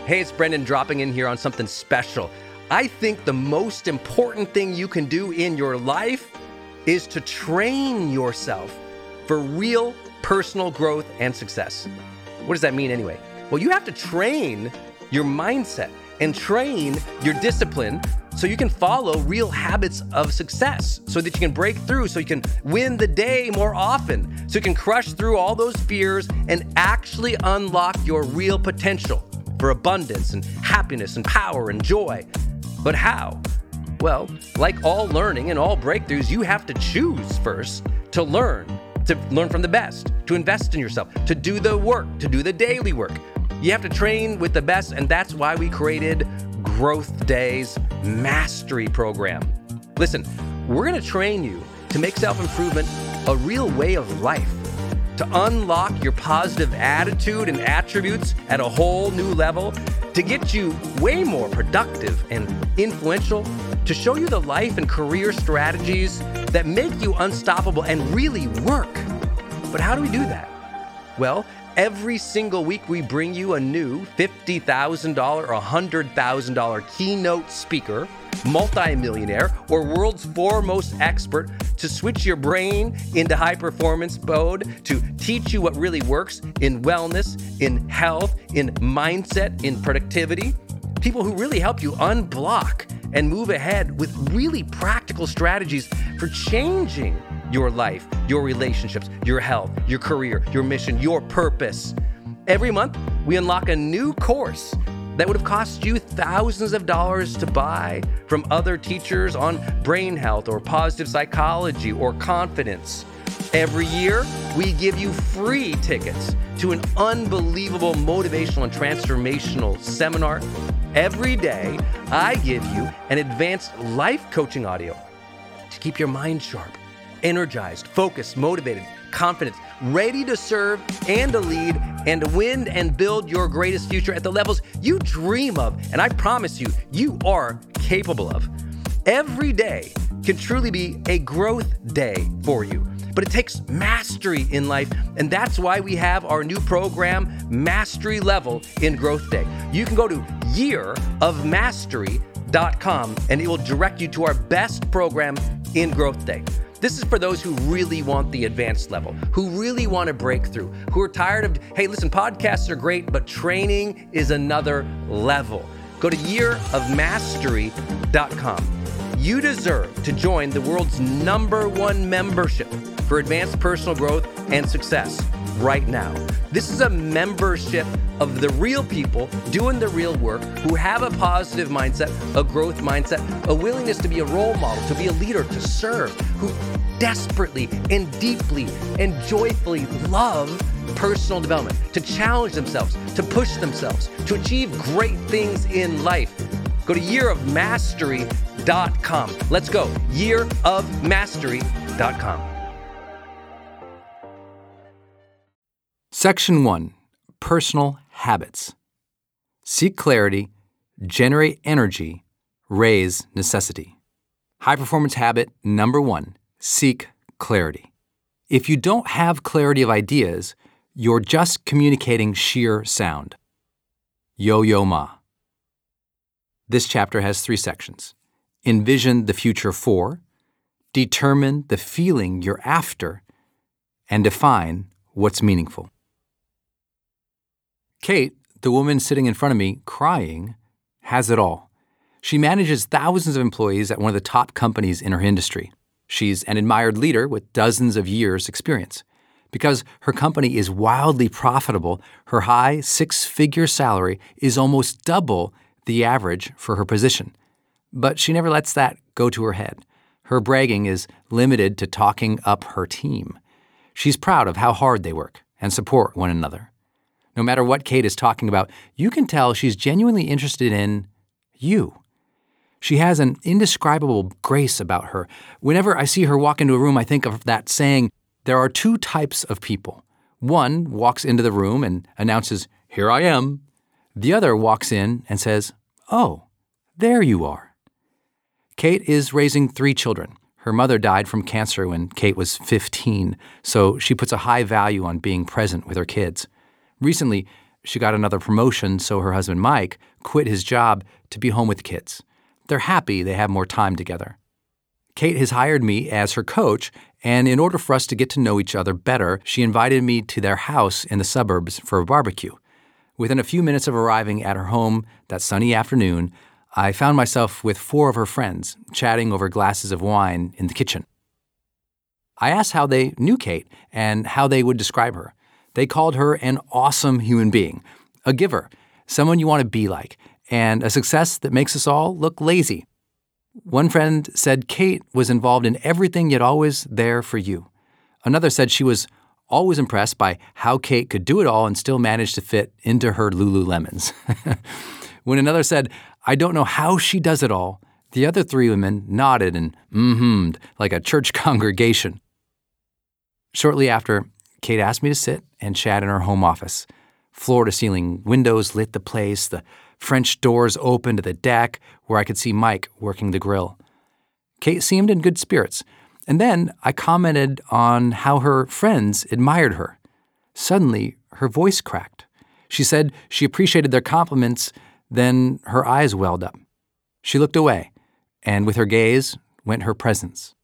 Hey, it's Brendan dropping in here on something special. I think the most important thing you can do in your life is to train yourself for real personal growth and success. What does that mean anyway? Well, you have to train your mindset and train your discipline so you can follow real habits of success, so that you can break through, so you can win the day more often, so you can crush through all those fears and actually unlock your real potential for abundance and happiness and power and joy. But how? Well, like all learning and all breakthroughs, you have to choose first to learn from the best, to invest in yourself, to do the work, to do the daily work. You have to train with the best, and that's why we created Growth Day's Mastery Program. Listen, we're going to train you to make self-improvement a real way of life, to unlock your positive attitude and attributes at a whole new level, to get you way more productive and influential, to show you the life and career strategies that make you unstoppable and really work. But how do we do that? Well, every single week we bring you a new $50,000 or $100,000 keynote speaker, multimillionaire, or world's foremost expert to switch your brain into high performance mode, to teach you what really works in wellness, in health, in mindset, in productivity. People who really help you unblock and move ahead with really practical strategies for changing your life, your relationships, your health, your career, your mission, your purpose. Every month, we unlock a new course that would have cost you thousands of dollars to buy from other teachers on brain health or positive psychology or confidence. Every year, we give you free tickets to an unbelievable motivational and transformational seminar. Every day, I give you an advanced life coaching audio to keep your mind sharp, energized, focused, motivated, confident, ready to serve and to lead and to win and build your greatest future at the levels you dream of. And I promise you, you are capable of. Every day can truly be a growth day for you. But it takes mastery in life, and that's why we have our new program, Mastery Level in Growth Day. You can go to yearofmastery.com, and it will direct you to our best program in Growth Day. This is for those who really want the advanced level, who really want to break through, who are tired of, hey, listen, podcasts are great, but training is another level. Go to yearofmastery.com. You deserve to join the world's #1 membership for advanced personal growth and success right now. This is a membership of the real people doing the real work, who have a positive mindset, a growth mindset, a willingness to be a role model, to be a leader, to serve, who desperately and deeply and joyfully love personal development, to challenge themselves, to push themselves, to achieve great things in life. Go to yearofmastery.com. Let's go. yearofmastery.com. Section 1. Personal Habits. Seek clarity, generate energy, raise necessity. High performance habit number 1. Seek clarity. If you don't have clarity of ideas, you're just communicating sheer sound. Yo-Yo Ma. This chapter has 3 sections. Envision the future for, determine the feeling you're after, and define what's meaningful. Kate, the woman sitting in front of me crying, has it all. She manages thousands of employees at one of the top companies in her industry. She's an admired leader with dozens of years' experience. Because her company is wildly profitable, her high 6-figure salary is almost double the average for her position. But she never lets that go to her head. Her bragging is limited to talking up her team. She's proud of how hard they work and support one another. No matter what Kate is talking about, you can tell she's genuinely interested in you. She has an indescribable grace about her. Whenever I see her walk into a room, I think of that saying, there are 2 types of people. One walks into the room and announces, "Here I am." The other walks in and says, "Oh, there you are." Kate is raising 3 children. Her mother died from cancer when Kate was 15, so she puts a high value on being present with her kids. Recently, she got another promotion, so her husband Mike quit his job to be home with the kids. They're happy they have more time together. Kate has hired me as her coach, and in order for us to get to know each other better, she invited me to their house in the suburbs for a barbecue. Within a few minutes of arriving at her home that sunny afternoon, I found myself with 4 of her friends, chatting over glasses of wine in the kitchen. I asked how they knew Kate and how they would describe her. They called her an awesome human being, a giver, someone you want to be like, and a success that makes us all look lazy. One friend said Kate was involved in everything yet always there for you. Another said she was always impressed by how Kate could do it all and still manage to fit into her Lululemons. When another said, I don't know how she does it all, the other 3 women nodded and mm-hmmed like a church congregation. Shortly after, Kate asked me to sit and chat in her home office. Floor-to-ceiling windows lit the place. The French doors opened to the deck where I could see Mike working the grill. Kate seemed in good spirits. And then I commented on how her friends admired her. Suddenly, her voice cracked. She said she appreciated their compliments, then her eyes welled up. She looked away, and with her gaze went her presence.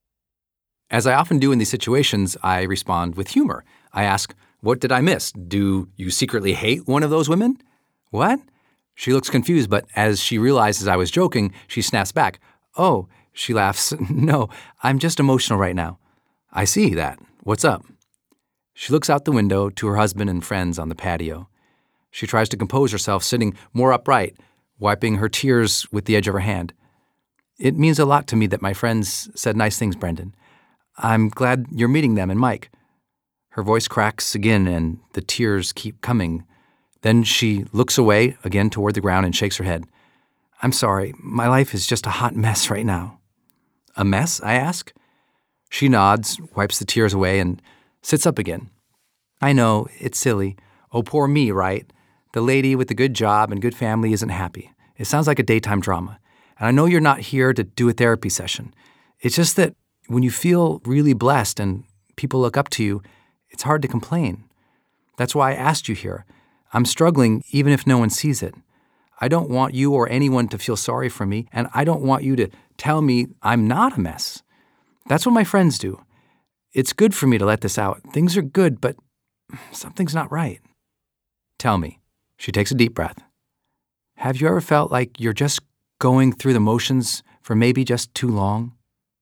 As I often do in these situations, I respond with humor. I ask, what did I miss? Do you secretly hate one of those women? What? She looks confused, but as she realizes I was joking, she snaps back. Oh, she laughs. No, I'm just emotional right now. I see that. What's up? She looks out the window to her husband and friends on the patio. She tries to compose herself, sitting more upright, wiping her tears with the edge of her hand. It means a lot to me that my friends said nice things, Brendan. I'm glad you're meeting them and Mike. Her voice cracks again and the tears keep coming. Then she looks away again toward the ground and shakes her head. I'm sorry, my life is just a hot mess right now. A mess, I ask. She nods, wipes the tears away, and sits up again. I know, it's silly. Oh, poor me, right? The lady with the good job and good family isn't happy. It sounds like a daytime drama. And I know you're not here to do a therapy session. It's just that when you feel really blessed and people look up to you, it's hard to complain. That's why I asked you here. I'm struggling even if no one sees it. I don't want you or anyone to feel sorry for me, and I don't want you to tell me I'm not a mess. That's what my friends do. It's good for me to let this out. Things are good, but something's not right. Tell me. She takes a deep breath. Have you ever felt like you're just going through the motions for maybe just too long?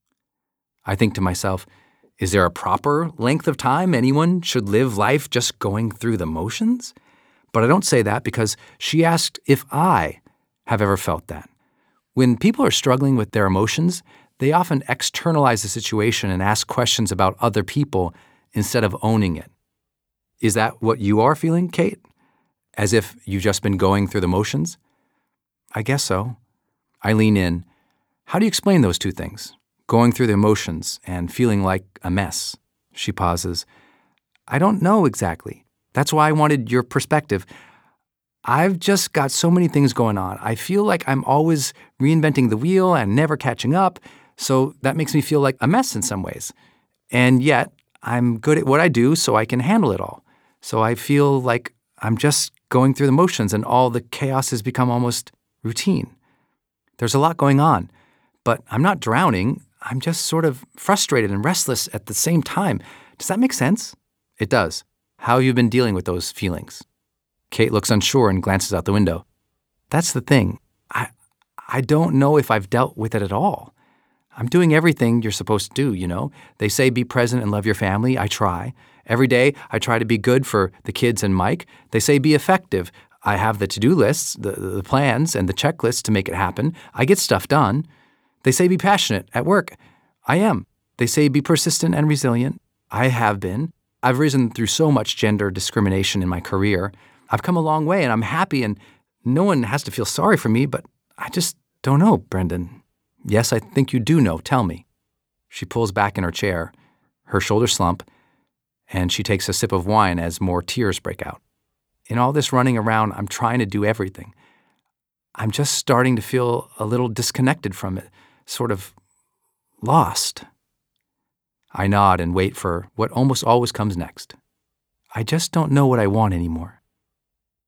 I think to myself, is there a proper length of time anyone should live life just going through the motions? But I don't say that because she asked if I have ever felt that. When people are struggling with their emotions, they often externalize the situation and ask questions about other people instead of owning it. Is that what you are feeling, Kate? As if you've just been going through the motions? I guess so. I lean in. How do you explain those two things? Going through the emotions and feeling like a mess. She pauses. I don't know exactly. That's why I wanted your perspective. I've just got so many things going on. I feel like I'm always reinventing the wheel and never catching up, so that makes me feel like a mess in some ways. And yet, I'm good at what I do, so I can handle it all. So I feel like I'm just going through the motions and all the chaos has become almost routine. There's a lot going on, but I'm not drowning. I'm just sort of frustrated and restless at the same time. Does that make sense? It does. How have you been dealing with those feelings? Kate looks unsure and glances out the window. That's the thing. I don't know if I've dealt with it at all. I'm doing everything you're supposed to do, you know. They say be present and love your family. I try. Every day, I try to be good for the kids and Mike. They say be effective. I have the to-do lists, the plans, and the checklists to make it happen. I get stuff done. They say be passionate at work. I am. They say be persistent and resilient. I have been. I've risen through so much gender discrimination in my career. I've come a long way, and I'm happy, and no one has to feel sorry for me, but I just don't know, Brendan. Yes, I think you do know. Tell me. She pulls back in her chair, her shoulders slump, and she takes a sip of wine as more tears break out. In all this running around, I'm trying to do everything. I'm just starting to feel a little disconnected from it, sort of lost. I nod and wait for what almost always comes next. I just don't know what I want anymore.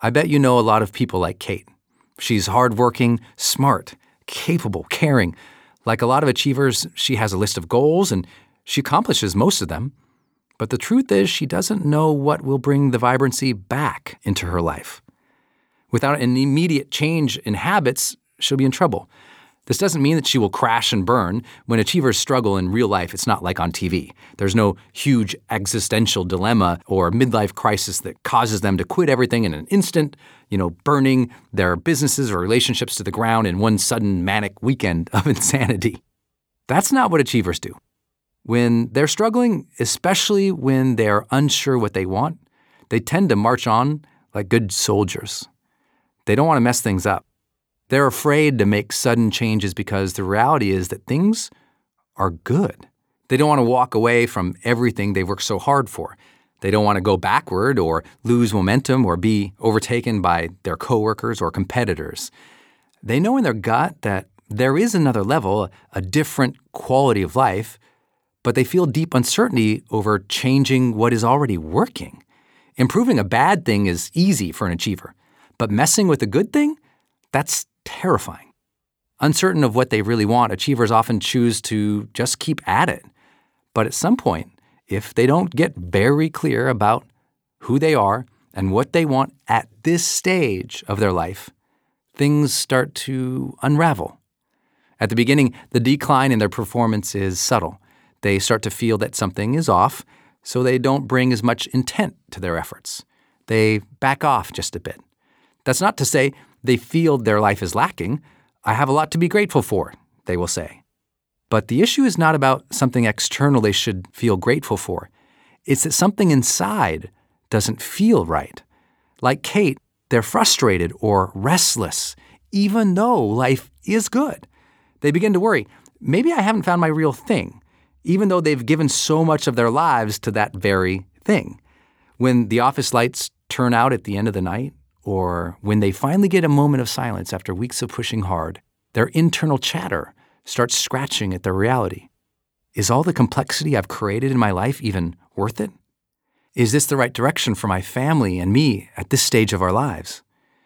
I bet you know a lot of people like Kate. She's hardworking, smart, capable, caring. Like a lot of achievers, she has a list of goals and she accomplishes most of them. But the truth is, she doesn't know what will bring the vibrancy back into her life. Without an immediate change in habits, she'll be in trouble. This doesn't mean that she will crash and burn. When achievers struggle in real life, it's not like on TV. There's no huge existential dilemma or midlife crisis that causes them to quit everything in an instant, burning their businesses or relationships to the ground in one sudden manic weekend of insanity. That's not what achievers do. When they're struggling, especially when they're unsure what they want, they tend to march on like good soldiers. They don't want to mess things up. They're afraid to make sudden changes because the reality is that things are good. They don't want to walk away from everything they've worked so hard for. They don't want to go backward or lose momentum or be overtaken by their coworkers or competitors. They know in their gut that there is another level, a different quality of life, but they feel deep uncertainty over changing what is already working. Improving a bad thing is easy for an achiever, but messing with a good thing? That's terrifying. Uncertain of what they really want, achievers often choose to just keep at it. But at some point, if they don't get very clear about who they are and what they want at this stage of their life, things start to unravel. At the beginning, the decline in their performance is subtle. They start to feel that something is off, so they don't bring as much intent to their efforts. They back off just a bit. That's not to say they feel their life is lacking. I have a lot to be grateful for, they will say. But the issue is not about something external they should feel grateful for. It's that something inside doesn't feel right. Like Kate, they're frustrated or restless, even though life is good. They begin to worry, maybe I haven't found my real thing, even though they've given so much of their lives to that very thing. When the office lights turn out at the end of the night, or when they finally get a moment of silence after weeks of pushing hard, their internal chatter starts scratching at their reality. Is all the complexity I've created in my life even worth it? Is this the right direction for my family and me at this stage of our lives?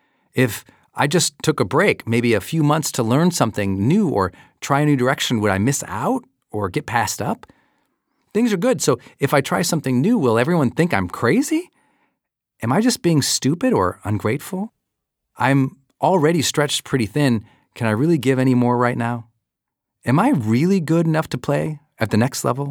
If I just took a break, maybe a few months to learn something new or try a new direction, would I miss out or get passed up? Things are good, so if I try something new, will everyone think I'm crazy? Am I just being stupid or ungrateful? I'm already stretched pretty thin. Can I really give any more right now? Am I really good enough to play at the next level?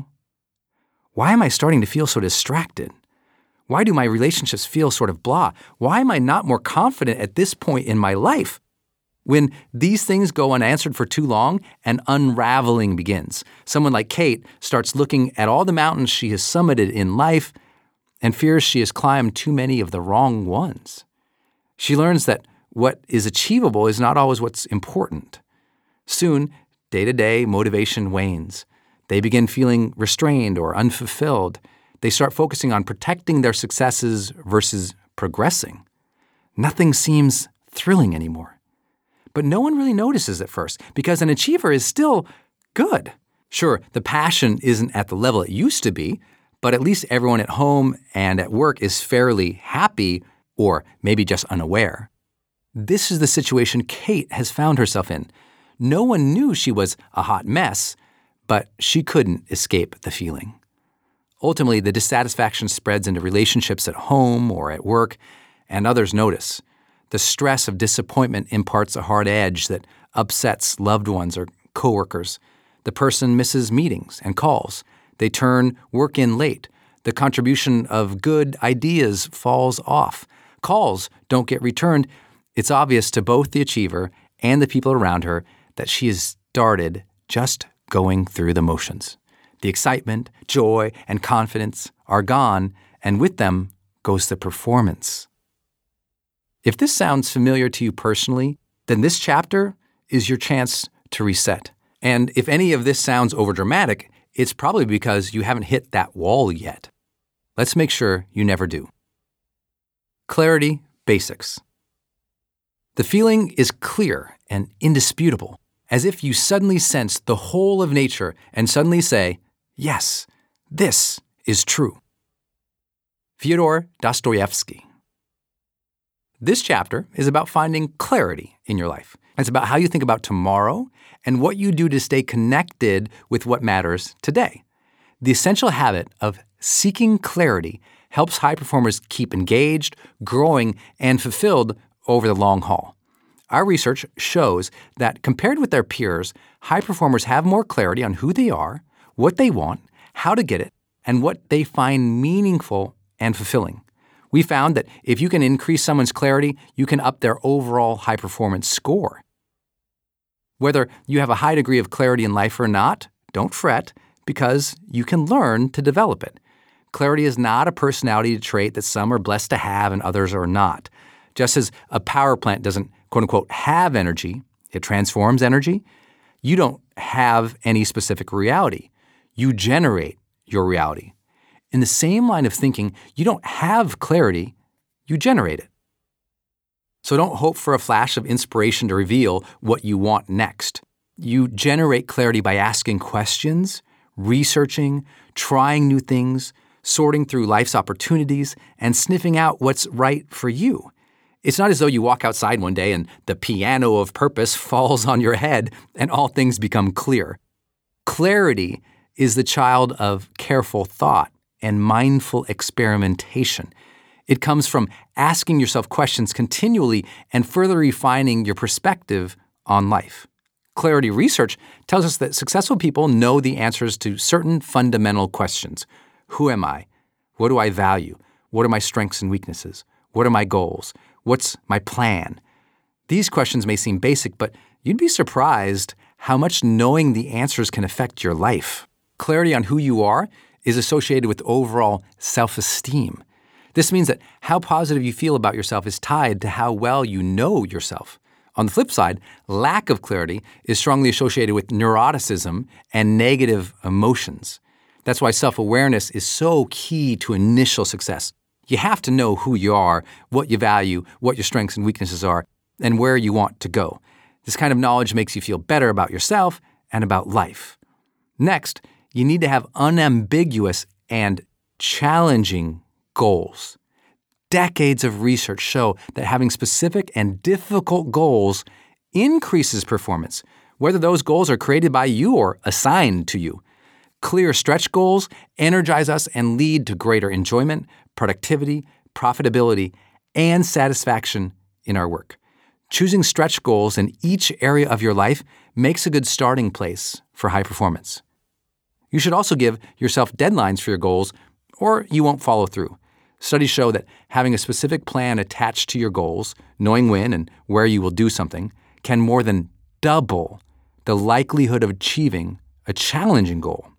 Why am I starting to feel so distracted? Why do my relationships feel sort of blah? Why am I not more confident at this point in my life? When these things go unanswered for too long, an unraveling begins. Someone like Kate starts looking at all the mountains she has summited in life and fears she has climbed too many of the wrong ones. She learns that what is achievable is not always what's important. Soon, day-to-day motivation wanes. They begin feeling restrained or unfulfilled. They start focusing on protecting their successes versus progressing. Nothing seems thrilling anymore. But no one really notices at first because an achiever is still good. Sure, the passion isn't at the level it used to be, but at least everyone at home and at work is fairly happy or maybe just unaware. This is the situation Kate has found herself in. No one knew she was a hot mess, but she couldn't escape the feeling. Ultimately, the dissatisfaction spreads into relationships at home or at work, and others notice. The stress of disappointment imparts a hard edge that upsets loved ones or coworkers. The person misses meetings and calls. They turn work in late. The contribution of good ideas falls off. Calls don't get returned. It's obvious to both the achiever and the people around her that she has started just going through the motions. The excitement, joy, and confidence are gone, and with them goes the performance. If this sounds familiar to you personally, then this chapter is your chance to reset. And if any of this sounds overdramatic, it's probably because you haven't hit that wall yet. Let's make sure you never do. Clarity basics. The feeling is clear and indisputable, as if you suddenly sense the whole of nature and suddenly say, yes, this is true. Fyodor Dostoevsky. This chapter is about finding clarity in your life. It's about how you think about tomorrow and what you do to stay connected with what matters today. The essential habit of seeking clarity helps high performers keep engaged, growing, and fulfilled over the long haul. Our research shows that compared with their peers, high performers have more clarity on who they are, what they want, how to get it, and what they find meaningful and fulfilling. We found that if you can increase someone's clarity, you can up their overall high performance score. Whether you have a high degree of clarity in life or not, don't fret, because you can learn to develop it. Clarity is not a personality trait that some are blessed to have and others are not. Just as a power plant doesn't, quote unquote, have energy, it transforms energy. You don't have any specific reality. You generate your reality. In the same line of thinking, you don't have clarity, you generate it. So don't hope for a flash of inspiration to reveal what you want next. You generate clarity by asking questions, researching, trying new things, sorting through life's opportunities, and sniffing out what's right for you. It's not as though you walk outside one day and the piano of purpose falls on your head and all things become clear. Clarity is the child of careful thought and mindful experimentation. It comes from asking yourself questions continually and further refining your perspective on life. Clarity research tells us that successful people know the answers to certain fundamental questions. Who am I? What do I value? What are my strengths and weaknesses? What are my goals? What's my plan? These questions may seem basic, but you'd be surprised how much knowing the answers can affect your life. Clarity on who you are is associated with overall self-esteem. This means that how positive you feel about yourself is tied to how well you know yourself. On the flip side, lack of clarity is strongly associated with neuroticism and negative emotions. That's why self-awareness is so key to initial success. You have to know who you are, what you value, what your strengths and weaknesses are, and where you want to go. This kind of knowledge makes you feel better about yourself and about life. Next, you need to have unambiguous and challenging goals. Decades of research show that having specific and difficult goals increases performance, whether those goals are created by you or assigned to you. Clear stretch goals energize us and lead to greater enjoyment, productivity, profitability, and satisfaction in our work. Choosing stretch goals in each area of your life makes a good starting place for high performance. You should also give yourself deadlines for your goals, or you won't follow through. Studies show that having a specific plan attached to your goals, knowing when and where you will do something, can more than double the likelihood of achieving a challenging goal.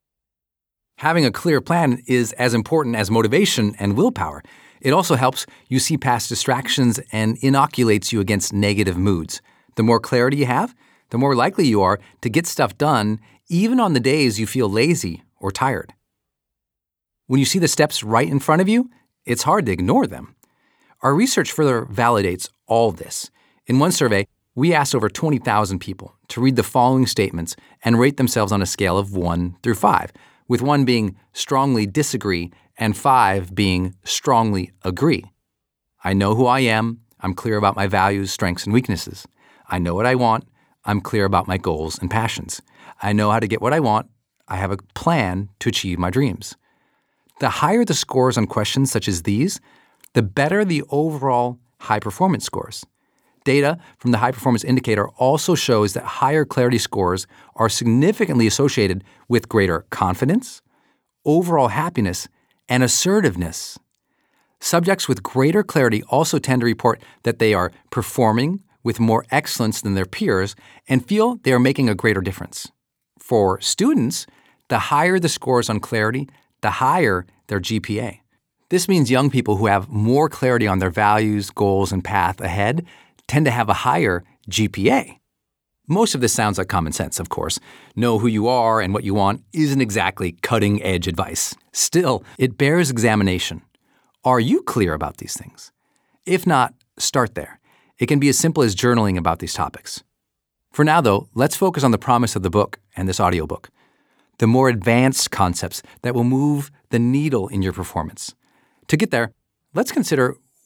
Having a clear plan is as important as motivation and willpower. It also helps you see past distractions and inoculates you against negative moods. The more clarity you have, the more likely you are to get stuff done, even on the days you feel lazy or tired. When you see the steps right in front of you, it's hard to ignore them. Our research further validates all this. In one survey, we asked over 20,000 people to read the following statements and rate themselves on a scale of 1 through 5, with 1 being strongly disagree and 5 being strongly agree. I know who I am. I'm clear about my values, strengths, and weaknesses. I know what I want. I'm clear about my goals and passions. I know how to get what I want. I have a plan to achieve my dreams. The higher the scores on questions such as these, the better the overall high performance scores. Data from the High Performance Indicator also shows that higher clarity scores are significantly associated with greater confidence, overall happiness, and assertiveness. Subjects with greater clarity also tend to report that they are performing with more excellence than their peers and feel they are making a greater difference. For students, the higher the scores on clarity, the higher their GPA. This means young people who have more clarity on their values, goals, and path ahead tend to have a higher GPA. Most of this sounds like common sense, of course. Know who you are and what you want isn't exactly cutting-edge advice. Still, it bears examination. Are you clear about these things? If not, start there. It can be as simple as journaling about these topics. For now, though, let's focus on the promise of the book and this audiobook. The more advanced concepts that will move the needle in your performance. To get there, let's consider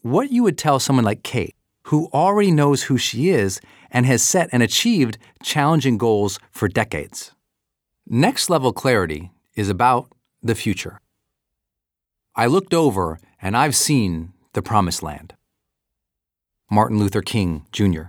what you would tell someone like Kate, who already knows who she is and has set and achieved challenging goals for decades. Next level clarity is about the future. I looked over and I've seen the promised land. Martin Luther King, Jr.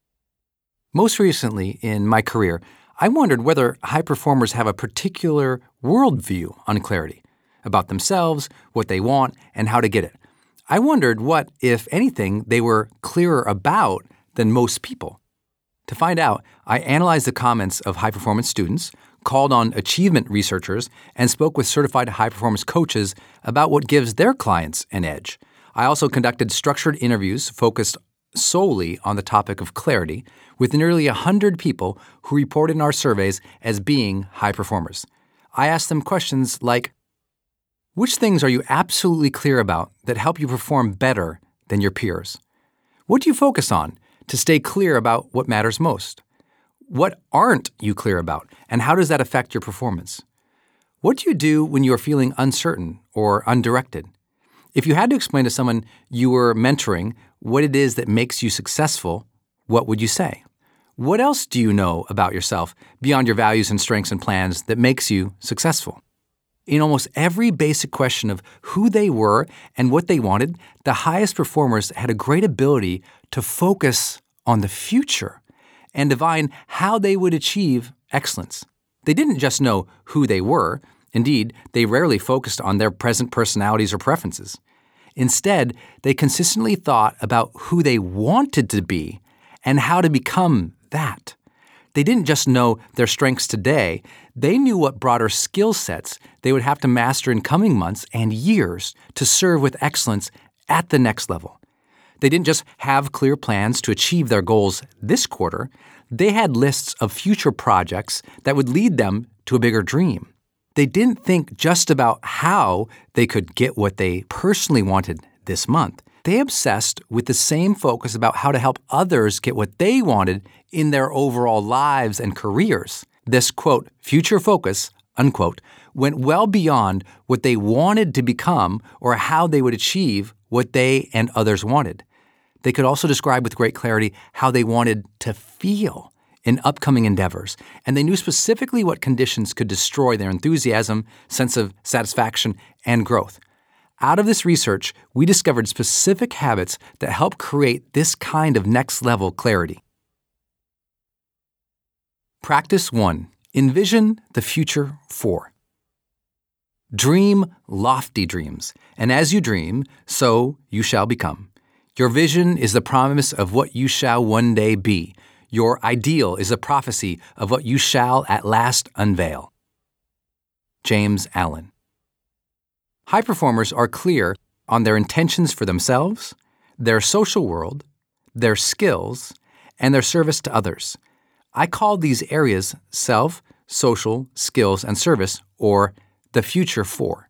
Most recently in my career, I wondered whether high performers have a particular worldview on clarity about themselves, what they want, and how to get it. I wondered what, if anything, they were clearer about than most people. To find out, I analyzed the comments of high-performance students, called on achievement researchers, and spoke with certified high-performance coaches about what gives their clients an edge. I also conducted structured interviews focused solely on the topic of clarity with nearly 100 people who reported in our surveys as being high performers. I asked them questions like, which things are you absolutely clear about that help you perform better than your peers? What do you focus on to stay clear about what matters most? What aren't you clear about, and how does that affect your performance? What do you do when you are feeling uncertain or undirected? If you had to explain to someone you were mentoring what it is that makes you successful, what would you say? What else do you know about yourself beyond your values and strengths and plans that makes you successful? In almost every basic question of who they were and what they wanted, the highest performers had a great ability to focus on the future and divine how they would achieve excellence. They didn't just know who they were. Indeed, they rarely focused on their present personalities or preferences. Instead, they consistently thought about who they wanted to be and how to become that. They didn't just know their strengths today, they knew what broader skill sets they would have to master in coming months and years to serve with excellence at the next level. They didn't just have clear plans to achieve their goals this quarter, they had lists of future projects that would lead them to a bigger dream. They didn't think just about how they could get what they personally wanted this month. They obsessed with the same focus about how to help others get what they wanted in their overall lives and careers. This, quote, future focus, unquote, went well beyond what they wanted to become or how they would achieve what they and others wanted. They could also describe with great clarity how they wanted to feel in upcoming endeavors, and they knew specifically what conditions could destroy their enthusiasm, sense of satisfaction, and growth. Out of this research, we discovered specific habits that help create this kind of next-level clarity. Practice 1. Envision the future 4. Dream lofty dreams, and as you dream, so you shall become. Your vision is the promise of what you shall one day be. Your ideal is a prophecy of what you shall at last unveil. James Allen. High performers are clear on their intentions for themselves, their social world, their skills, and their service to others. I call these areas self, social, skills, and service, or the future 4.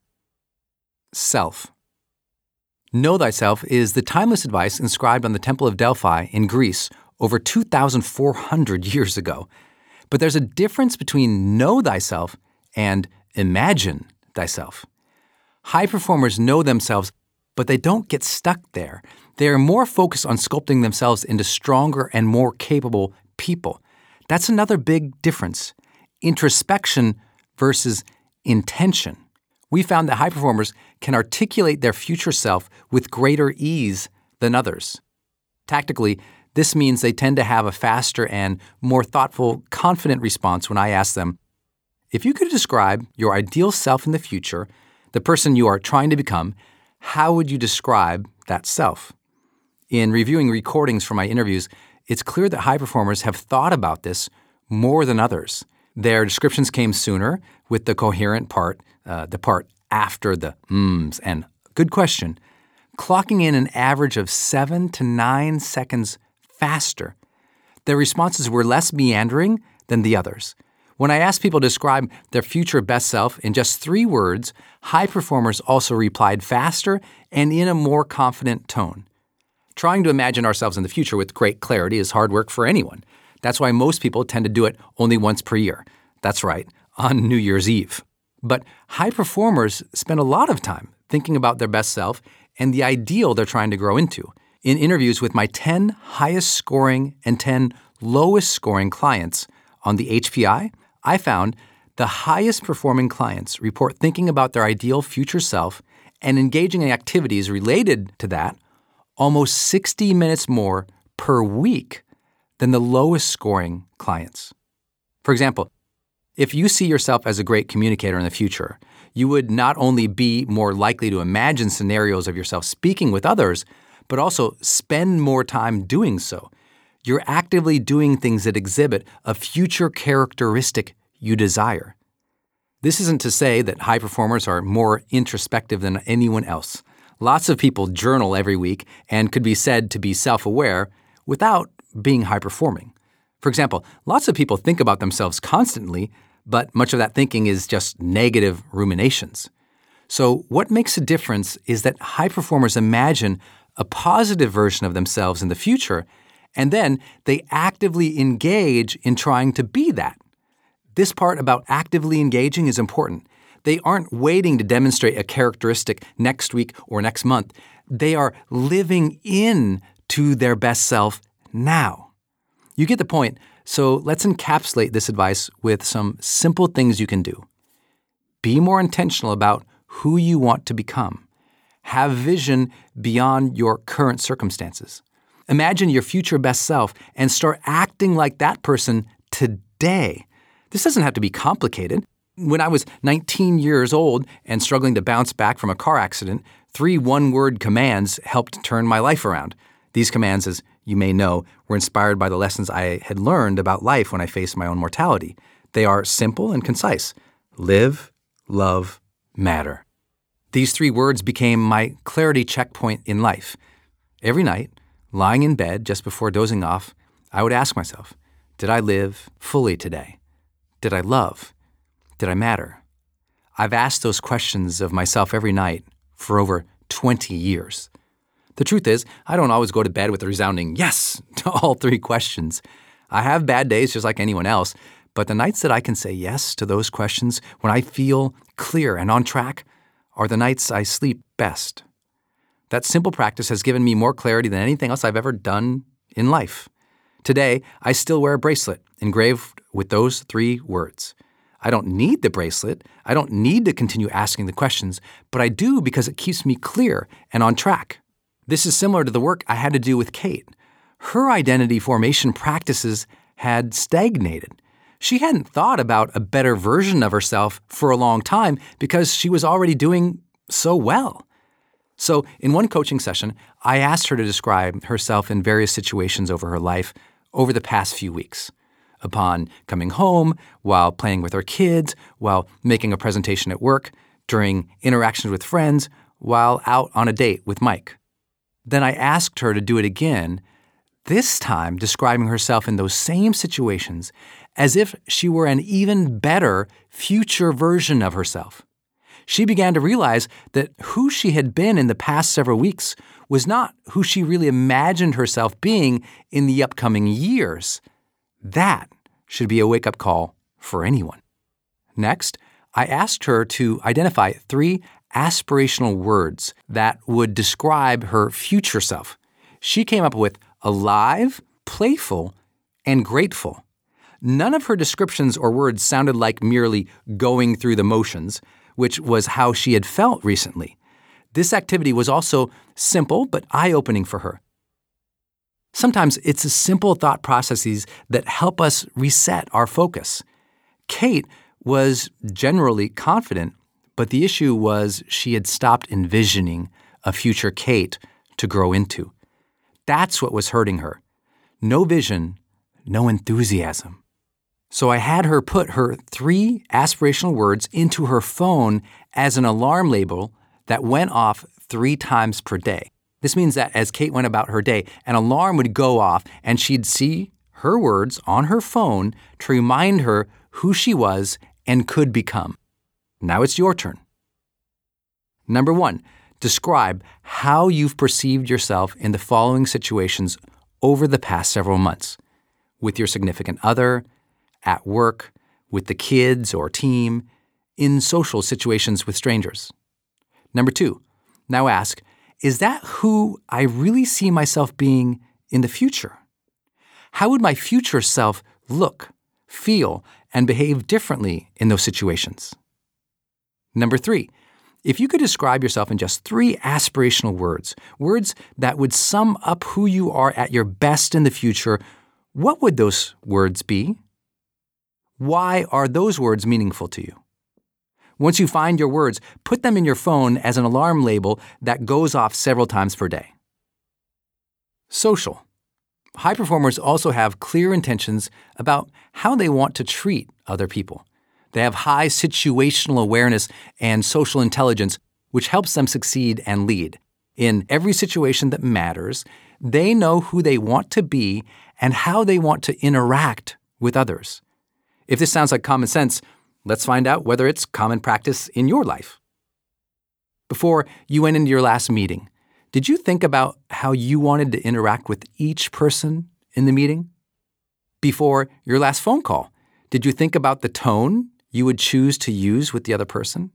Self. Know thyself is the timeless advice inscribed on the Temple of Delphi in Greece over 2,400 years ago. But there's a difference between know thyself and imagine thyself. High performers know themselves, but they don't get stuck there. They are more focused on sculpting themselves into stronger and more capable people. That's another big difference. Introspection versus intention. We found that high performers can articulate their future self with greater ease than others. Tactically, this means they tend to have a faster and more thoughtful, confident response when I ask them, if you could describe your ideal self in the future, the person you are trying to become, how would you describe that self? In reviewing recordings from my interviews, it's clear that high performers have thought about this more than others. Their descriptions came sooner with the coherent part, the part after the and good question, clocking in an average of 7 to 9 seconds faster. Their responses were less meandering than the others. When I asked people to describe their future best self in just 3 words, high performers also replied faster and in a more confident tone. Trying to imagine ourselves in the future with great clarity is hard work for anyone. That's why most people tend to do it only once per year. That's right, on New Year's Eve. But high performers spend a lot of time thinking about their best self and the ideal they're trying to grow into. In interviews with my 10 highest scoring and 10 lowest scoring clients on the HPI, I found the highest performing clients report thinking about their ideal future self and engaging in activities related to that almost 60 minutes more per week than the lowest scoring clients. For example, if you see yourself as a great communicator in the future, you would not only be more likely to imagine scenarios of yourself speaking with others, but also spend more time doing so. You're actively doing things that exhibit a future characteristic you desire. This isn't to say that high performers are more introspective than anyone else. Lots of people journal every week and could be said to be self-aware without being high-performing. For example, lots of people think about themselves constantly, but much of that thinking is just negative ruminations. So what makes a difference is that high performers imagine a positive version of themselves in the future, and then they actively engage in trying to be that. This part about actively engaging is important. They aren't waiting to demonstrate a characteristic next week or next month. They are living in to their best self now. You get the point, so let's encapsulate this advice with some simple things you can do. Be more intentional about who you want to become. Have vision beyond your current circumstances. Imagine your future best self and start acting like that person today. This doesn't have to be complicated. When I was 19 years old and struggling to bounce back from a car accident, 3 one-word commands helped turn my life around. These commands, as you may know, were inspired by the lessons I had learned about life when I faced my own mortality. They are simple and concise. Live, love, matter. These 3 words became my clarity checkpoint in life. Every night, lying in bed just before dozing off, I would ask myself, did I live fully today? Did I love? Did I matter? I've asked those questions of myself every night for over 20 years. The truth is, I don't always go to bed with a resounding yes to all 3 questions. I have bad days just like anyone else, but the nights that I can say yes to those questions when I feel clear and on track are the nights I sleep best. That simple practice has given me more clarity than anything else I've ever done in life. Today, I still wear a bracelet engraved with those 3 words. I don't need the bracelet. I don't need to continue asking the questions, but I do because it keeps me clear and on track. This is similar to the work I had to do with Kate. Her identity formation practices had stagnated. She hadn't thought about a better version of herself for a long time because she was already doing so well. So in one coaching session, I asked her to describe herself in various situations over her life over the past few weeks. Upon coming home, while playing with her kids, while making a presentation at work, during interactions with friends, while out on a date with Mike. Then I asked her to do it again, this time describing herself in those same situations as if she were an even better future version of herself. She began to realize that who she had been in the past several weeks was not who she really imagined herself being in the upcoming years. That should be a wake-up call for anyone. Next, I asked her to identify 3 aspirational words that would describe her future self. She came up with alive, playful, and grateful. None of her descriptions or words sounded like merely going through the motions, which was how she had felt recently. This activity was also simple but eye-opening for her. Sometimes it's the simple thought processes that help us reset our focus. Kate was generally confident, but the issue was she had stopped envisioning a future Kate to grow into. That's what was hurting her. No vision, no enthusiasm. So I had her put her 3 aspirational words into her phone as an alarm label that went off 3 times per day. This means that as Kate went about her day, an alarm would go off and she'd see her words on her phone to remind her who she was and could become. Now it's your turn. Number 1, describe how you've perceived yourself in the following situations over the past several months. With your significant other, at work, with the kids or team, in social situations with strangers. Number 2, now ask, is that who I really see myself being in the future? How would my future self look, feel, and behave differently in those situations? Number 3, if you could describe yourself in just 3 aspirational words, words that would sum up who you are at your best in the future, what would those words be? Why are those words meaningful to you? Once you find your words, put them in your phone as an alarm label that goes off several times per day. Social. High performers also have clear intentions about how they want to treat other people. They have high situational awareness and social intelligence, which helps them succeed and lead. In every situation that matters, they know who they want to be and how they want to interact with others. If this sounds like common sense, let's find out whether it's common practice in your life. Before you went into your last meeting, did you think about how you wanted to interact with each person in the meeting? Before your last phone call, did you think about the tone you would choose to use with the other person?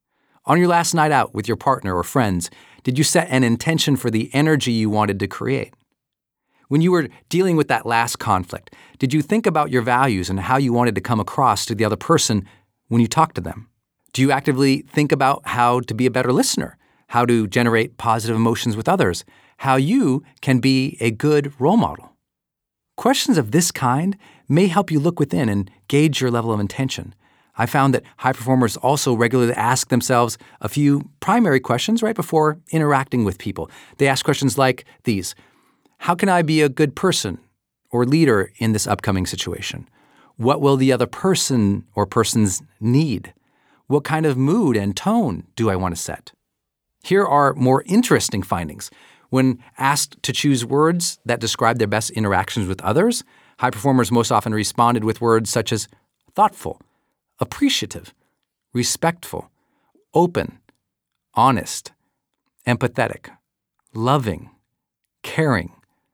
On your last night out with your partner or friends, did you set an intention for the energy you wanted to create? When you were dealing with that last conflict, did you think about your values and how you wanted to come across to the other person when you talked to them? Do you actively think about how to be a better listener, how to generate positive emotions with others, how you can be a good role model? Questions of this kind may help you look within and gauge your level of intention. I found that high performers also regularly ask themselves a few primary questions right before interacting with people. They ask questions like these: how can I be a good person or leader in this upcoming situation? What will the other person or persons need? What kind of mood and tone do I want to set? Here are more interesting findings. When asked to choose words that describe their best interactions with others, high performers most often responded with words such as thoughtful, appreciative, respectful, open, honest, empathetic, loving, caring,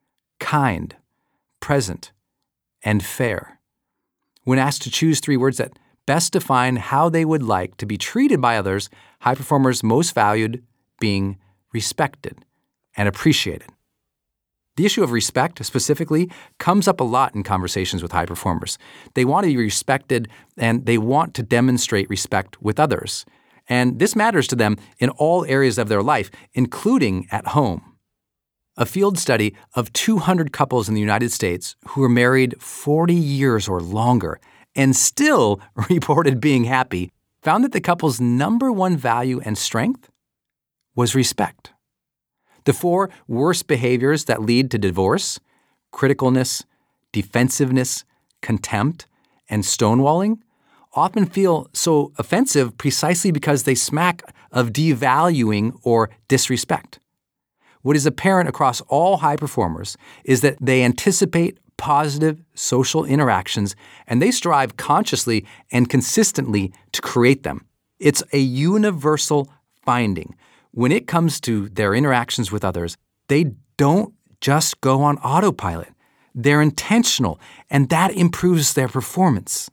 kind, present, and fair. When asked to choose 3 words that best define how they would like to be treated by others, high performers most valued being respected and appreciated. The issue of respect, specifically, comes up a lot in conversations with high performers. They want to be respected, and they want to demonstrate respect with others. And this matters to them in all areas of their life, including at home. A field study of 200 couples in the United States who were married 40 years or longer and still reported being happy found that the couple's number 1 value and strength was respect. The 4 worst behaviors that lead to divorce, criticalness, defensiveness, contempt, and stonewalling, often feel so offensive precisely because they smack of devaluing or disrespect. What is apparent across all high performers is that they anticipate positive social interactions and they strive consciously and consistently to create them. It's a universal finding. When it comes to their interactions with others, they don't just go on autopilot. They're intentional, and that improves their performance.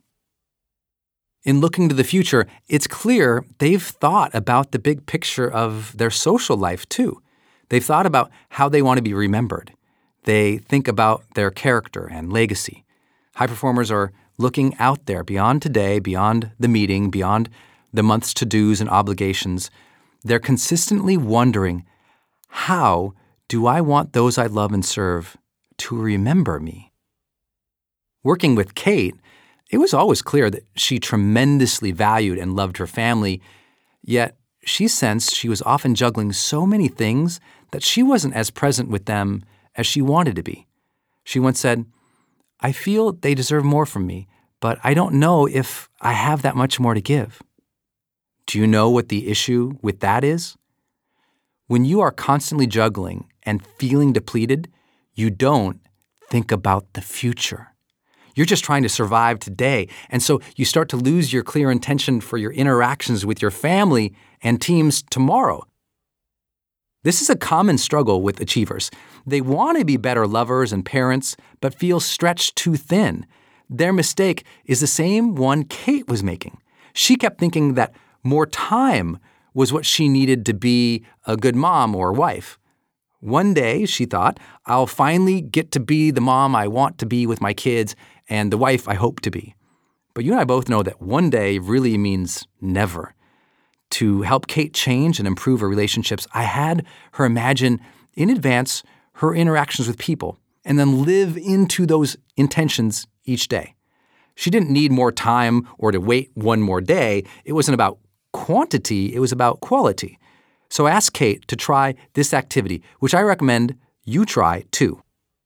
In looking to the future, it's clear they've thought about the big picture of their social life, too. They've thought about how they want to be remembered. They think about their character and legacy. High performers are looking out there beyond today, beyond the meeting, beyond the month's to-dos and obligations. They're consistently wondering, how do I want those I love and serve to remember me? Working with Kate, it was always clear that she tremendously valued and loved her family, yet she sensed she was often juggling so many things that she wasn't as present with them as she wanted to be. She once said, "I feel they deserve more from me, but I don't know if I have that much more to give." Do you know what the issue with that is? When you are constantly juggling and feeling depleted, you don't think about the future. You're just trying to survive today, and so you start to lose your clear intention for your interactions with your family and teams tomorrow. This is a common struggle with achievers. They want to be better lovers and parents, but feel stretched too thin. Their mistake is the same one Kate was making. She kept thinking that more time was what she needed to be a good mom or wife. One day, she thought, I'll finally get to be the mom I want to be with my kids and the wife I hope to be. But you and I both know that one day really means never. To help Kate change and improve her relationships, I had her imagine in advance her interactions with people and then live into those intentions each day. She didn't need more time or to wait one more day. It wasn't about quantity, it was about quality. So I asked Kate to try this activity, which I recommend you try too.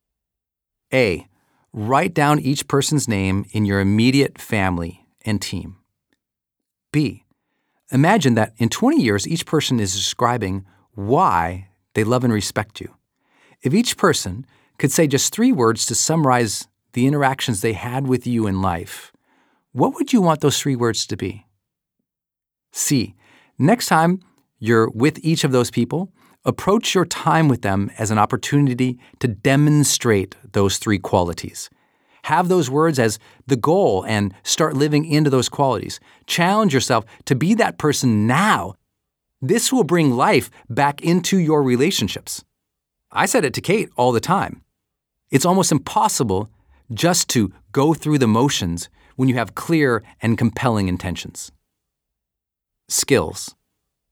A, write down each person's name in your immediate family and team. B, imagine that in 20 years, each person is describing why they love and respect you. If each person could say just 3 words to summarize the interactions they had with you in life, what would you want those 3 words to be? C, next time you're with each of those people, approach your time with them as an opportunity to demonstrate those 3 qualities. Have those words as the goal and start living into those qualities. Challenge yourself to be that person now. This will bring life back into your relationships. I said it to Kate all the time. It's almost impossible just to go through the motions when you have clear and compelling intentions. Skills.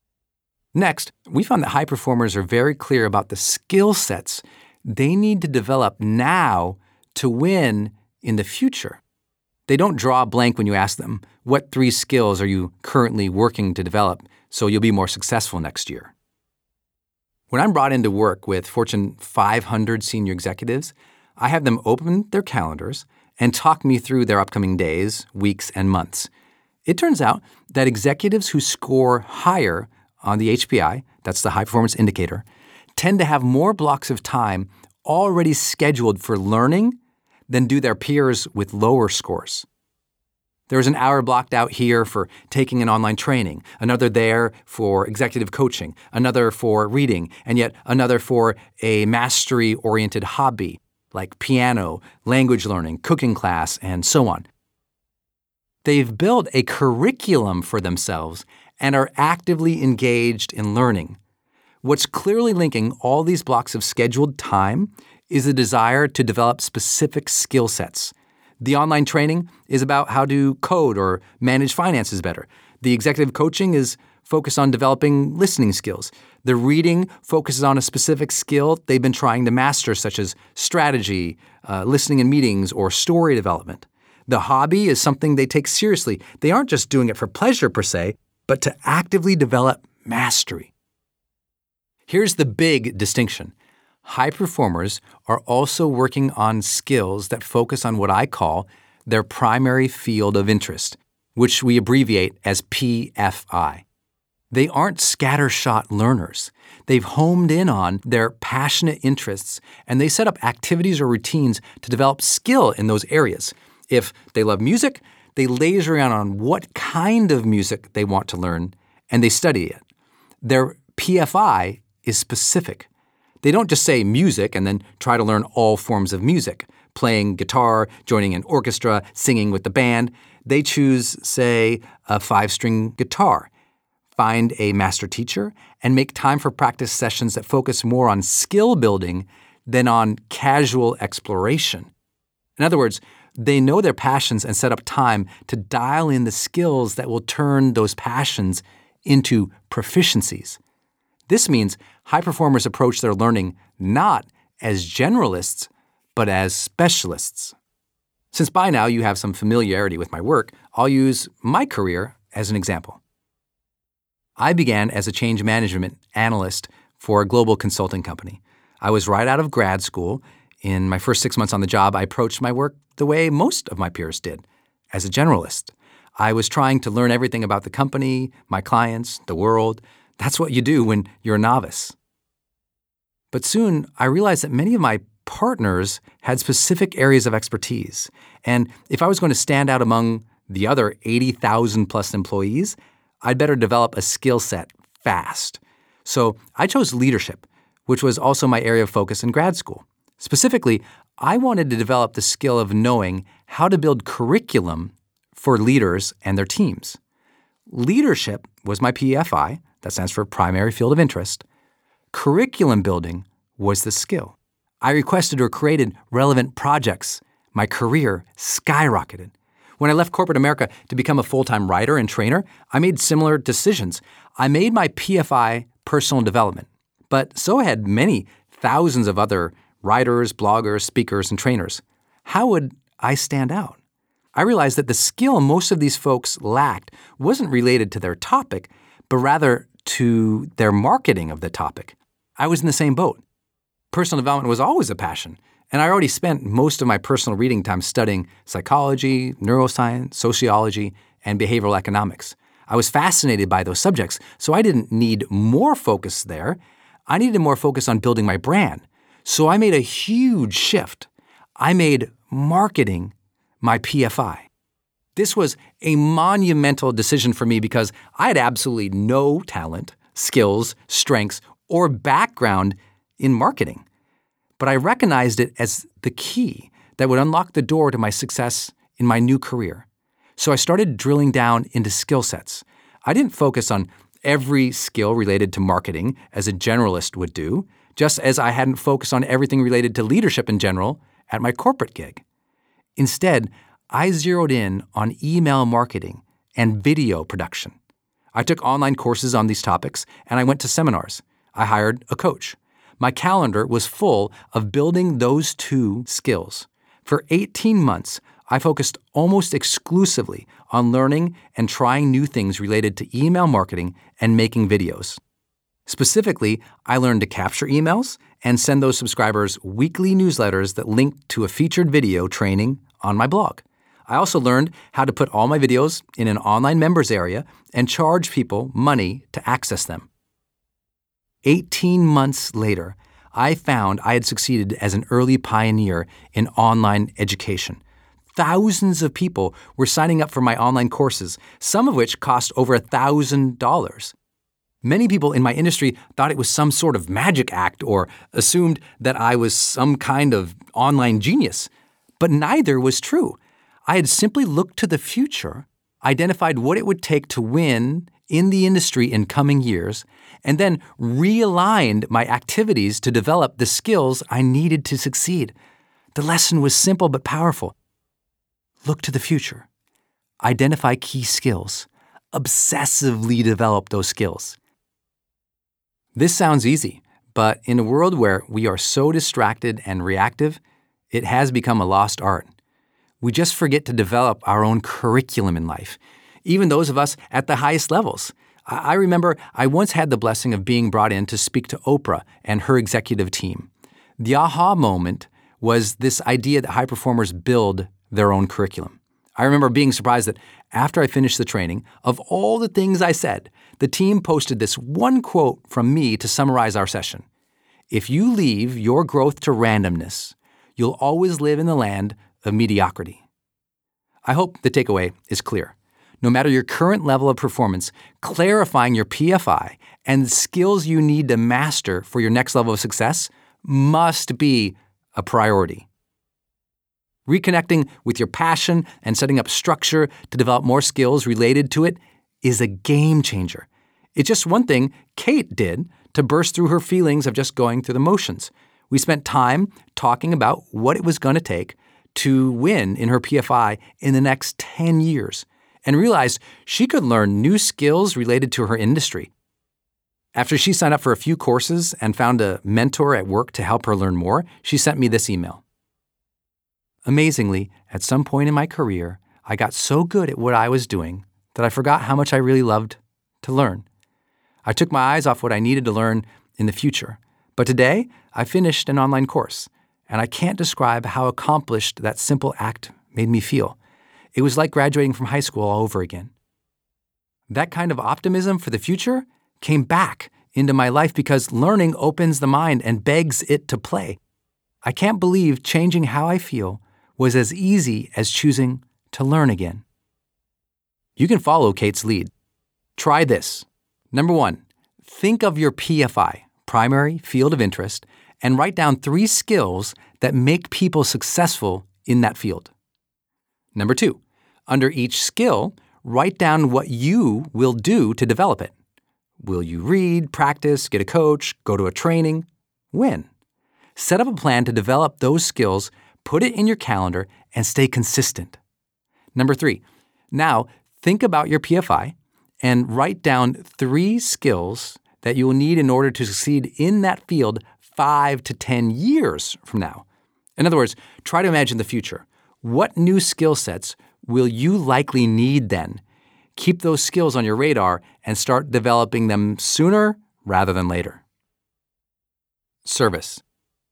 Next, we found that high performers are very clear about the skill sets they need to develop now to win in the future. They don't draw a blank when you ask them, what 3 skills are you currently working to develop so you'll be more successful next year? When I'm brought into work with Fortune 500 senior executives, I have them open their calendars and talk me through their upcoming days, weeks, and months. It turns out that executives who score higher on the HPI, that's the high performance indicator, tend to have more blocks of time already scheduled for learning than do their peers with lower scores. There's an hour blocked out here for taking an online training, another there for executive coaching, another for reading, and yet another for a mastery-oriented hobby like piano, language learning, cooking class, and so on. They've built a curriculum for themselves and are actively engaged in learning. What's clearly linking all these blocks of scheduled time is a desire to develop specific skill sets. The online training is about how to code or manage finances better. The executive coaching is focused on developing listening skills. The reading focuses on a specific skill they've been trying to master, such as strategy, listening in meetings, or story development. The hobby is something they take seriously. They aren't just doing it for pleasure per se, but to actively develop mastery. Here's the big distinction. High performers are also working on skills that focus on what I call their primary field of interest, which we abbreviate as PFI. They aren't scattershot learners. They've homed in on their passionate interests, and they set up activities or routines to develop skill in those areas. If they love music, they laser in on what kind of music they want to learn, and they study it. Their PFI is specific. They don't just say music and then try to learn all forms of music, playing guitar, joining an orchestra, singing with the band. They choose, say, a 5-string guitar, find a master teacher, and make time for practice sessions that focus more on skill building than on casual exploration. In other words, they know their passions and set up time to dial in the skills that will turn those passions into proficiencies. This means high performers approach their learning not as generalists, but as specialists. Since by now you have some familiarity with my work, I'll use my career as an example. I began as a change management analyst for a global consulting company. I was right out of grad school. In my first 6 months on the job, I approached my work the way most of my peers did, as a generalist. I was trying to learn everything about the company, my clients, the world. That's what you do when you're a novice. But soon, I realized that many of my partners had specific areas of expertise. And if I was going to stand out among the other 80,000 plus employees, I'd better develop a skill set fast. So I chose leadership, which was also my area of focus in grad school. Specifically, I wanted to develop the skill of knowing how to build curriculum for leaders and their teams. Leadership was my PFI, that stands for primary field of interest. Curriculum building was the skill. I requested or created relevant projects. My career skyrocketed. When I left corporate America to become a full-time writer and trainer, I made similar decisions. I made my PFI personal development, but so had many thousands of other writers, bloggers, speakers, and trainers. How would I stand out? I realized that the skill most of these folks lacked wasn't related to their topic, but rather to their marketing of the topic. I was in the same boat. Personal development was always a passion, and I already spent most of my personal reading time studying psychology, neuroscience, sociology, and behavioral economics. I was fascinated by those subjects, so I didn't need more focus there. I needed more focus on building my brand. So I made a huge shift. I made marketing my PFI. This was a monumental decision for me because I had absolutely no talent, skills, strengths, or background in marketing. But I recognized it as the key that would unlock the door to my success in my new career. So I started drilling down into skill sets. I didn't focus on every skill related to marketing as a generalist would do, just as I hadn't focused on everything related to leadership in general at my corporate gig. Instead, I zeroed in on email marketing and video production. I took online courses on these topics, and I went to seminars. I hired a coach. My calendar was full of building those two skills. For 18 months, I focused almost exclusively on learning and trying new things related to email marketing and making videos. Specifically, I learned to capture emails and send those subscribers weekly newsletters that linked to a featured video training on my blog. I also learned how to put all my videos in an online members area and charge people money to access them. 18 months later, I found I had succeeded as an early pioneer in online education. Thousands of people were signing up for my online courses, some of which cost over $1,000. Many people in my industry thought it was some sort of magic act or assumed that I was some kind of online genius. But neither was true. I had simply looked to the future, identified what it would take to win in the industry in coming years, and then realigned my activities to develop the skills I needed to succeed. The lesson was simple but powerful. Look to the future. Identify key skills. Obsessively develop those skills. This sounds easy, but in a world where we are so distracted and reactive, it has become a lost art. We just forget to develop our own curriculum in life, even those of us at the highest levels. I remember I once had the blessing of being brought in to speak to Oprah and her executive team. The aha moment was this idea that high performers build their own curriculum. I remember being surprised that after I finished the training, of all the things I said, the team posted this one quote from me to summarize our session. If you leave your growth to randomness, you'll always live in the land of mediocrity. I hope the takeaway is clear. No matter your current level of performance, clarifying your PFI and the skills you need to master for your next level of success must be a priority. Reconnecting with your passion and setting up structure to develop more skills related to it is a game changer. It's just one thing Kate did to burst through her feelings of just going through the motions. We spent time talking about what it was going to take to win in her PFI in the next 10 years and realized she could learn new skills related to her industry. After she signed up for a few courses and found a mentor at work to help her learn more, she sent me this email. Amazingly, at some point in my career, I got so good at what I was doing that I forgot how much I really loved to learn. I took my eyes off what I needed to learn in the future. But today, I finished an online course, and I can't describe how accomplished that simple act made me feel. It was like graduating from high school all over again. That kind of optimism for the future came back into my life because learning opens the mind and begs it to play. I can't believe changing how I feel was as easy as choosing to learn again. You can follow Kate's lead. Try this. Number 1, think of your PFI, primary field of interest, and write down 3 skills that make people successful in that field. Number 2, under each skill, write down what you will do to develop it. Will you read, practice, get a coach, go to a training? When? Set up a plan to develop those skills, put it in your calendar, and stay consistent. Number 3, now think about your PFI and write down 3 skills that you will need in order to succeed in that field 5 to 10 years from now. In other words, try to imagine the future. What new skill sets will you likely need then? Keep those skills on your radar and start developing them sooner rather than later. Service.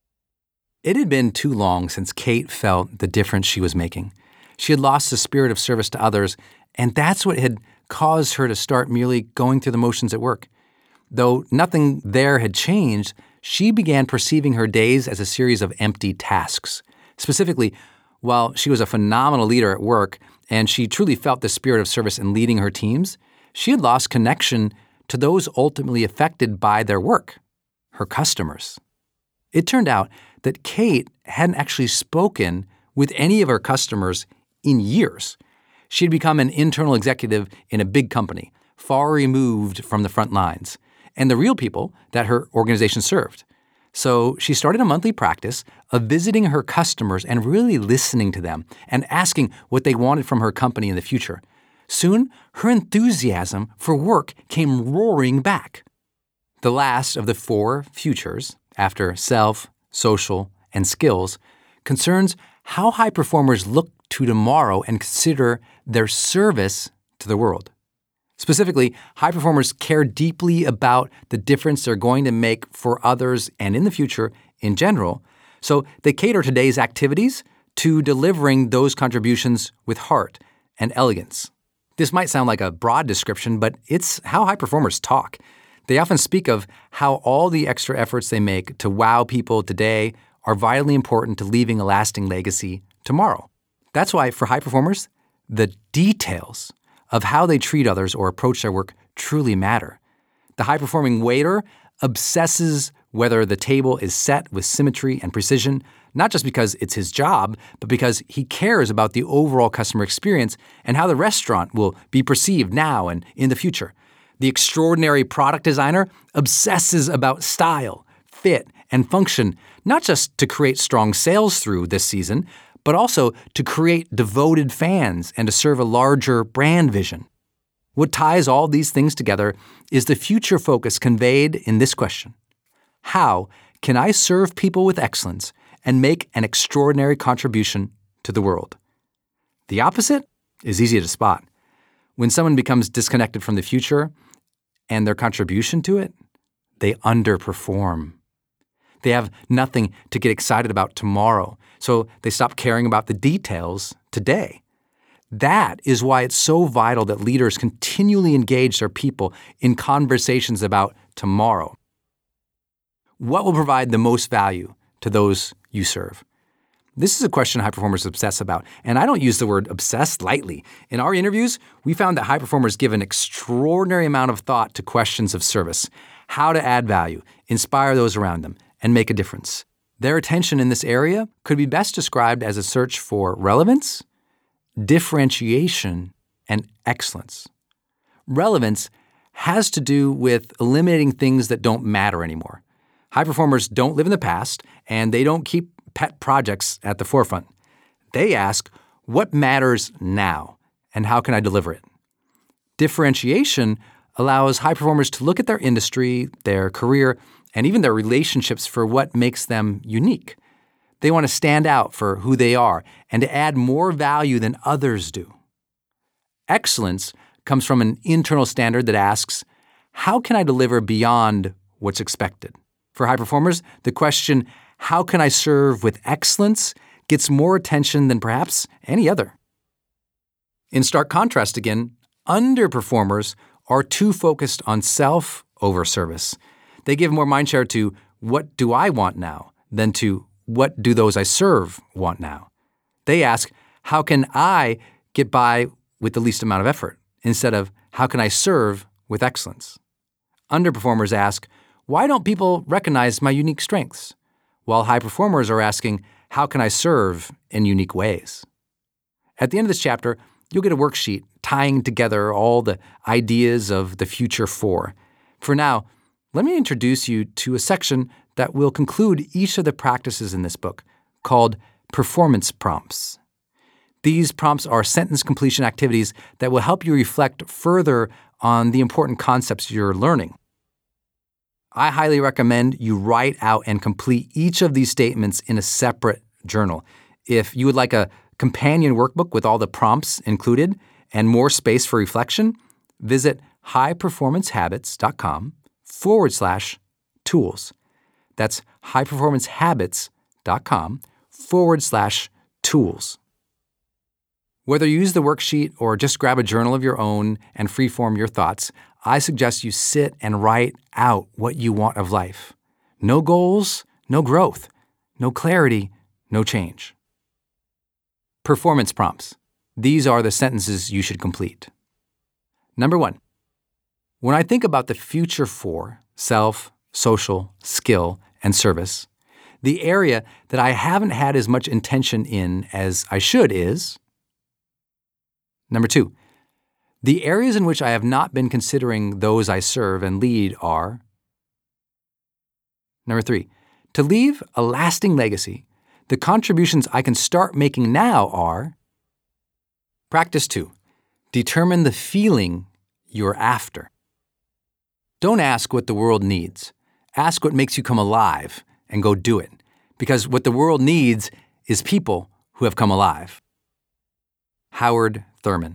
It had been too long since Kate felt the difference she was making. She had lost the spirit of service to others, and that's what had caused her to start merely going through the motions at work. Though nothing there had changed, she began perceiving her days as a series of empty tasks. Specifically, while she was a phenomenal leader at work and she truly felt the spirit of service in leading her teams, she had lost connection to those ultimately affected by their work, her customers. It turned out that Kate hadn't actually spoken with any of her customers in years. She had become an internal executive in a big company, far removed from the front lines, and the real people that her organization served. So she started a monthly practice of visiting her customers and really listening to them and asking what they wanted from her company in the future. Soon, her enthusiasm for work came roaring back. The last of the 4 futures, after self, social, and skills, concerns how high performers look to tomorrow and consider their service to the world. Specifically, high performers care deeply about the difference they're going to make for others and in the future in general, so they cater today's activities to delivering those contributions with heart and elegance. This might sound like a broad description, but it's how high performers talk. They often speak of how all the extra efforts they make to wow people today are vitally important to leaving a lasting legacy tomorrow. That's why, for high performers, the details of how they treat others or approach their work truly matter. The high-performing waiter obsesses whether the table is set with symmetry and precision, not just because it's his job, but because he cares about the overall customer experience and how the restaurant will be perceived now and in the future. The extraordinary product designer obsesses about style, fit, and function, not just to create strong sales through this season, but also to create devoted fans and to serve a larger brand vision. What ties all these things together is the future focus conveyed in this question: how can I serve people with excellence and make an extraordinary contribution to the world? The opposite is easy to spot. When someone becomes disconnected from the future and their contribution to it, they underperform. They have nothing to get excited about tomorrow, so they stop caring about the details today. That is why it's so vital that leaders continually engage their people in conversations about tomorrow. What will provide the most value to those you serve? This is a question high performers obsess about, and I don't use the word obsessed lightly. In our interviews, we found that high performers give an extraordinary amount of thought to questions of service, how to add value, inspire those around them, and make a difference. Their attention in this area could be best described as a search for relevance, differentiation, and excellence. Relevance has to do with eliminating things that don't matter anymore. High performers don't live in the past, and they don't keep pet projects at the forefront. They ask, what matters now, and how can I deliver it? Differentiation allows high performers to look at their industry, their career, and even their relationships for what makes them unique. They want to stand out for who they are and to add more value than others do. Excellence comes from an internal standard that asks, how can I deliver beyond what's expected? For high performers, the question, how can I serve with excellence, gets more attention than perhaps any other. In stark contrast again, underperformers are too focused on self over service. They give more mindshare to what do I want now than to what do those I serve want now. They ask, how can I get by with the least amount of effort instead of how can I serve with excellence? Underperformers ask, why don't people recognize my unique strengths? While high performers are asking, how can I serve in unique ways? At the end of this chapter, you'll get a worksheet tying together all the ideas of the future 4. For now, let me introduce you to a section that will conclude each of the practices in this book, called performance prompts. These prompts are sentence completion activities that will help you reflect further on the important concepts you're learning. I highly recommend you write out and complete each of these statements in a separate journal. If you would like a companion workbook with all the prompts included and more space for reflection, visit highperformancehabits.com/tools. That's highperformancehabits.com/tools. Whether you use the worksheet or just grab a journal of your own and freeform your thoughts, I suggest you sit and write out what you want of life. No goals, no growth. No clarity, no change. Performance prompts. These are the sentences you should complete. Number 1. When I think about the future for self, social, skill, and service, the area that I haven't had as much intention in as I should is... Number 2. The areas in which I have not been considering those I serve and lead are... Number 3. To leave a lasting legacy, the contributions I can start making now are... Practice 2. Determine the feeling you're after. Don't ask what the world needs. Ask what makes you come alive and go do it. Because what the world needs is people who have come alive. Howard Thurman.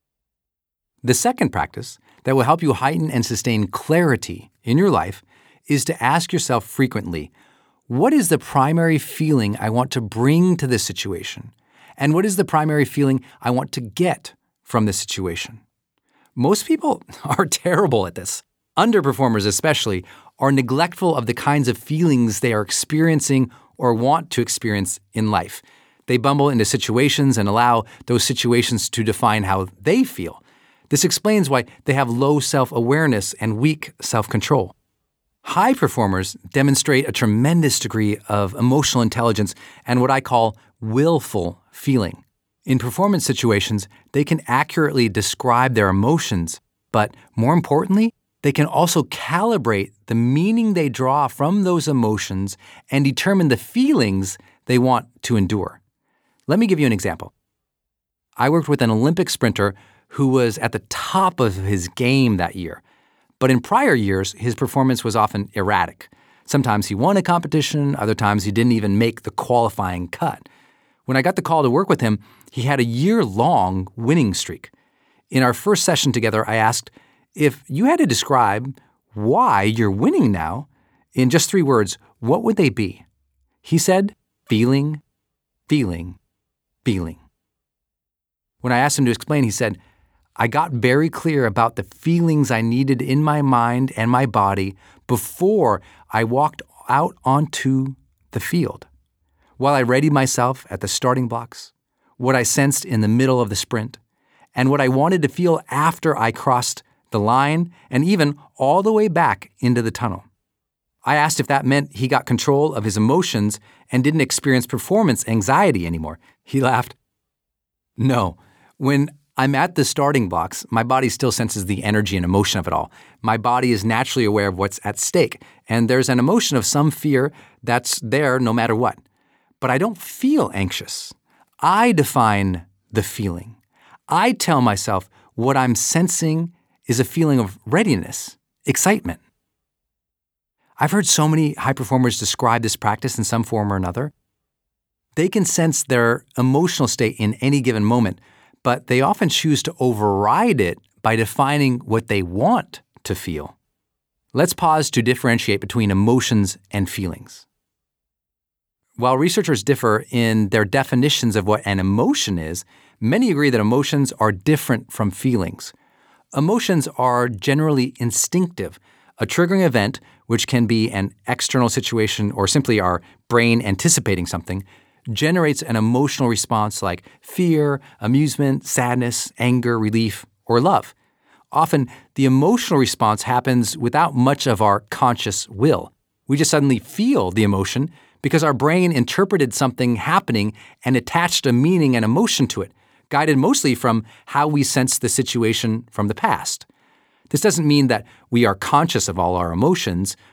The second practice that will help you heighten and sustain clarity in your life is to ask yourself frequently, what is the primary feeling I want to bring to this situation? And what is the primary feeling I want to get from this situation? Most people are terrible at this. Underperformers especially are neglectful of the kinds of feelings they are experiencing or want to experience in life. They bumble into situations and allow those situations to define how they feel. This explains why they have low self-awareness and weak self-control. High performers demonstrate a tremendous degree of emotional intelligence and what I call willful feeling. In performance situations, they can accurately describe their emotions, but more importantly, they can also calibrate the meaning they draw from those emotions and determine the feelings they want to endure. Let me give you an example. I worked with an Olympic sprinter who was at the top of his game that year. But in prior years, his performance was often erratic. Sometimes he won a competition, other times he didn't even make the qualifying cut. When I got the call to work with him, he had a year-long winning streak. In our first session together, I asked, if you had to describe why you're winning now in just 3 words, what would they be? He said, feeling, feeling, feeling. When I asked him to explain, he said, I got very clear about the feelings I needed in my mind and my body before I walked out onto the field. While I readied myself at the starting blocks, what I sensed in the middle of the sprint, and what I wanted to feel after I crossed the line and even all the way back into the tunnel. I asked if that meant he got control of his emotions and didn't experience performance anxiety anymore. He laughed. No, when I'm at the starting blocks, my body still senses the energy and emotion of it all. My body is naturally aware of what's at stake, and there's an emotion of some fear that's there no matter what. But I don't feel anxious. I define the feeling. I tell myself what I'm sensing is a feeling of readiness, excitement. I've heard so many high performers describe this practice in some form or another. They can sense their emotional state in any given moment, but they often choose to override it by defining what they want to feel. Let's pause to differentiate between emotions and feelings. While researchers differ in their definitions of what an emotion is, many agree that emotions are different from feelings. Emotions are generally instinctive. A triggering event, which can be an external situation or simply our brain anticipating something, generates an emotional response like fear, amusement, sadness, anger, relief, or love. Often, the emotional response happens without much of our conscious will. We just suddenly feel the emotion because our brain interpreted something happening and attached a meaning and emotion to it, guided mostly from how we sense the situation from the past. This doesn't mean that we are conscious of all our emotions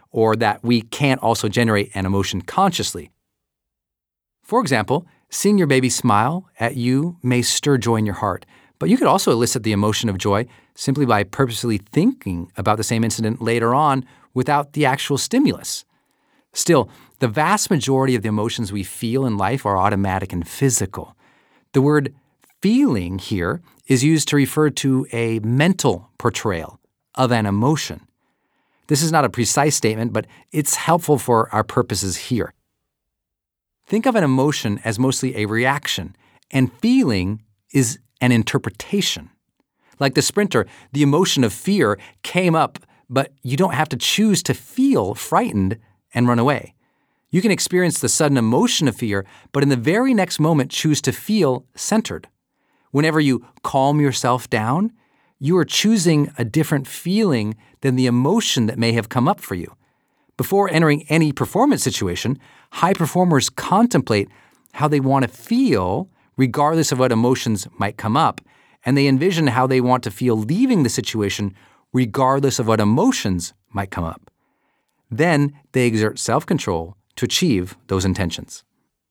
or that we can't also generate an emotion consciously. For example, seeing your baby smile at you may stir joy in your heart, but you could also elicit the emotion of joy simply by purposely thinking about the same incident later on without the actual stimulus. Still, the vast majority of the emotions we feel in life are automatic and physical. The word feeling here is used to refer to a mental portrayal of an emotion. This is not a precise statement, but it's helpful for our purposes here. Think of an emotion as mostly a reaction, and feeling is an interpretation. Like the sprinter, the emotion of fear came up, but you don't have to choose to feel frightened and run away. You can experience the sudden emotion of fear, but in the very next moment choose to feel centered. Whenever you calm yourself down, you are choosing a different feeling than the emotion that may have come up for you. Before entering any performance situation, high performers contemplate how they want to feel regardless of what emotions might come up, and they envision how they want to feel leaving the situation regardless of what emotions might come up. Then they exert self-control to achieve those intentions.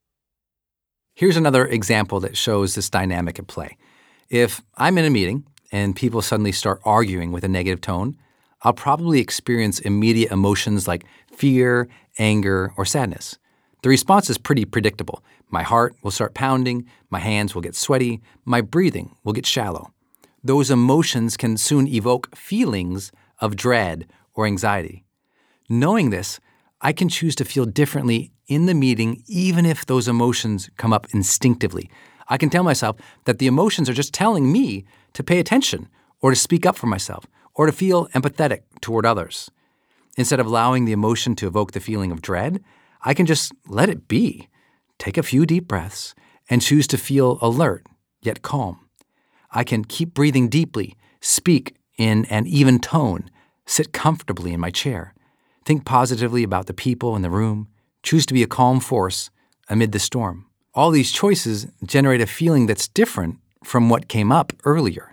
Here's another example that shows this dynamic at play. If I'm in a meeting and people suddenly start arguing with a negative tone, I'll probably experience immediate emotions like fear, anger, or sadness. The response is pretty predictable. My heart will start pounding, my hands will get sweaty, my breathing will get shallow. Those emotions can soon evoke feelings of dread or anxiety. Knowing this, I can choose to feel differently in the meeting even if those emotions come up instinctively. I can tell myself that the emotions are just telling me to pay attention or to speak up for myself or to feel empathetic toward others. Instead of allowing the emotion to evoke the feeling of dread, I can just let it be, take a few deep breaths, and choose to feel alert yet calm. I can keep breathing deeply, speak in an even tone, sit comfortably in my chair, think positively about the people in the room, choose to be a calm force amid the storm. All these choices generate a feeling that's different from what came up earlier.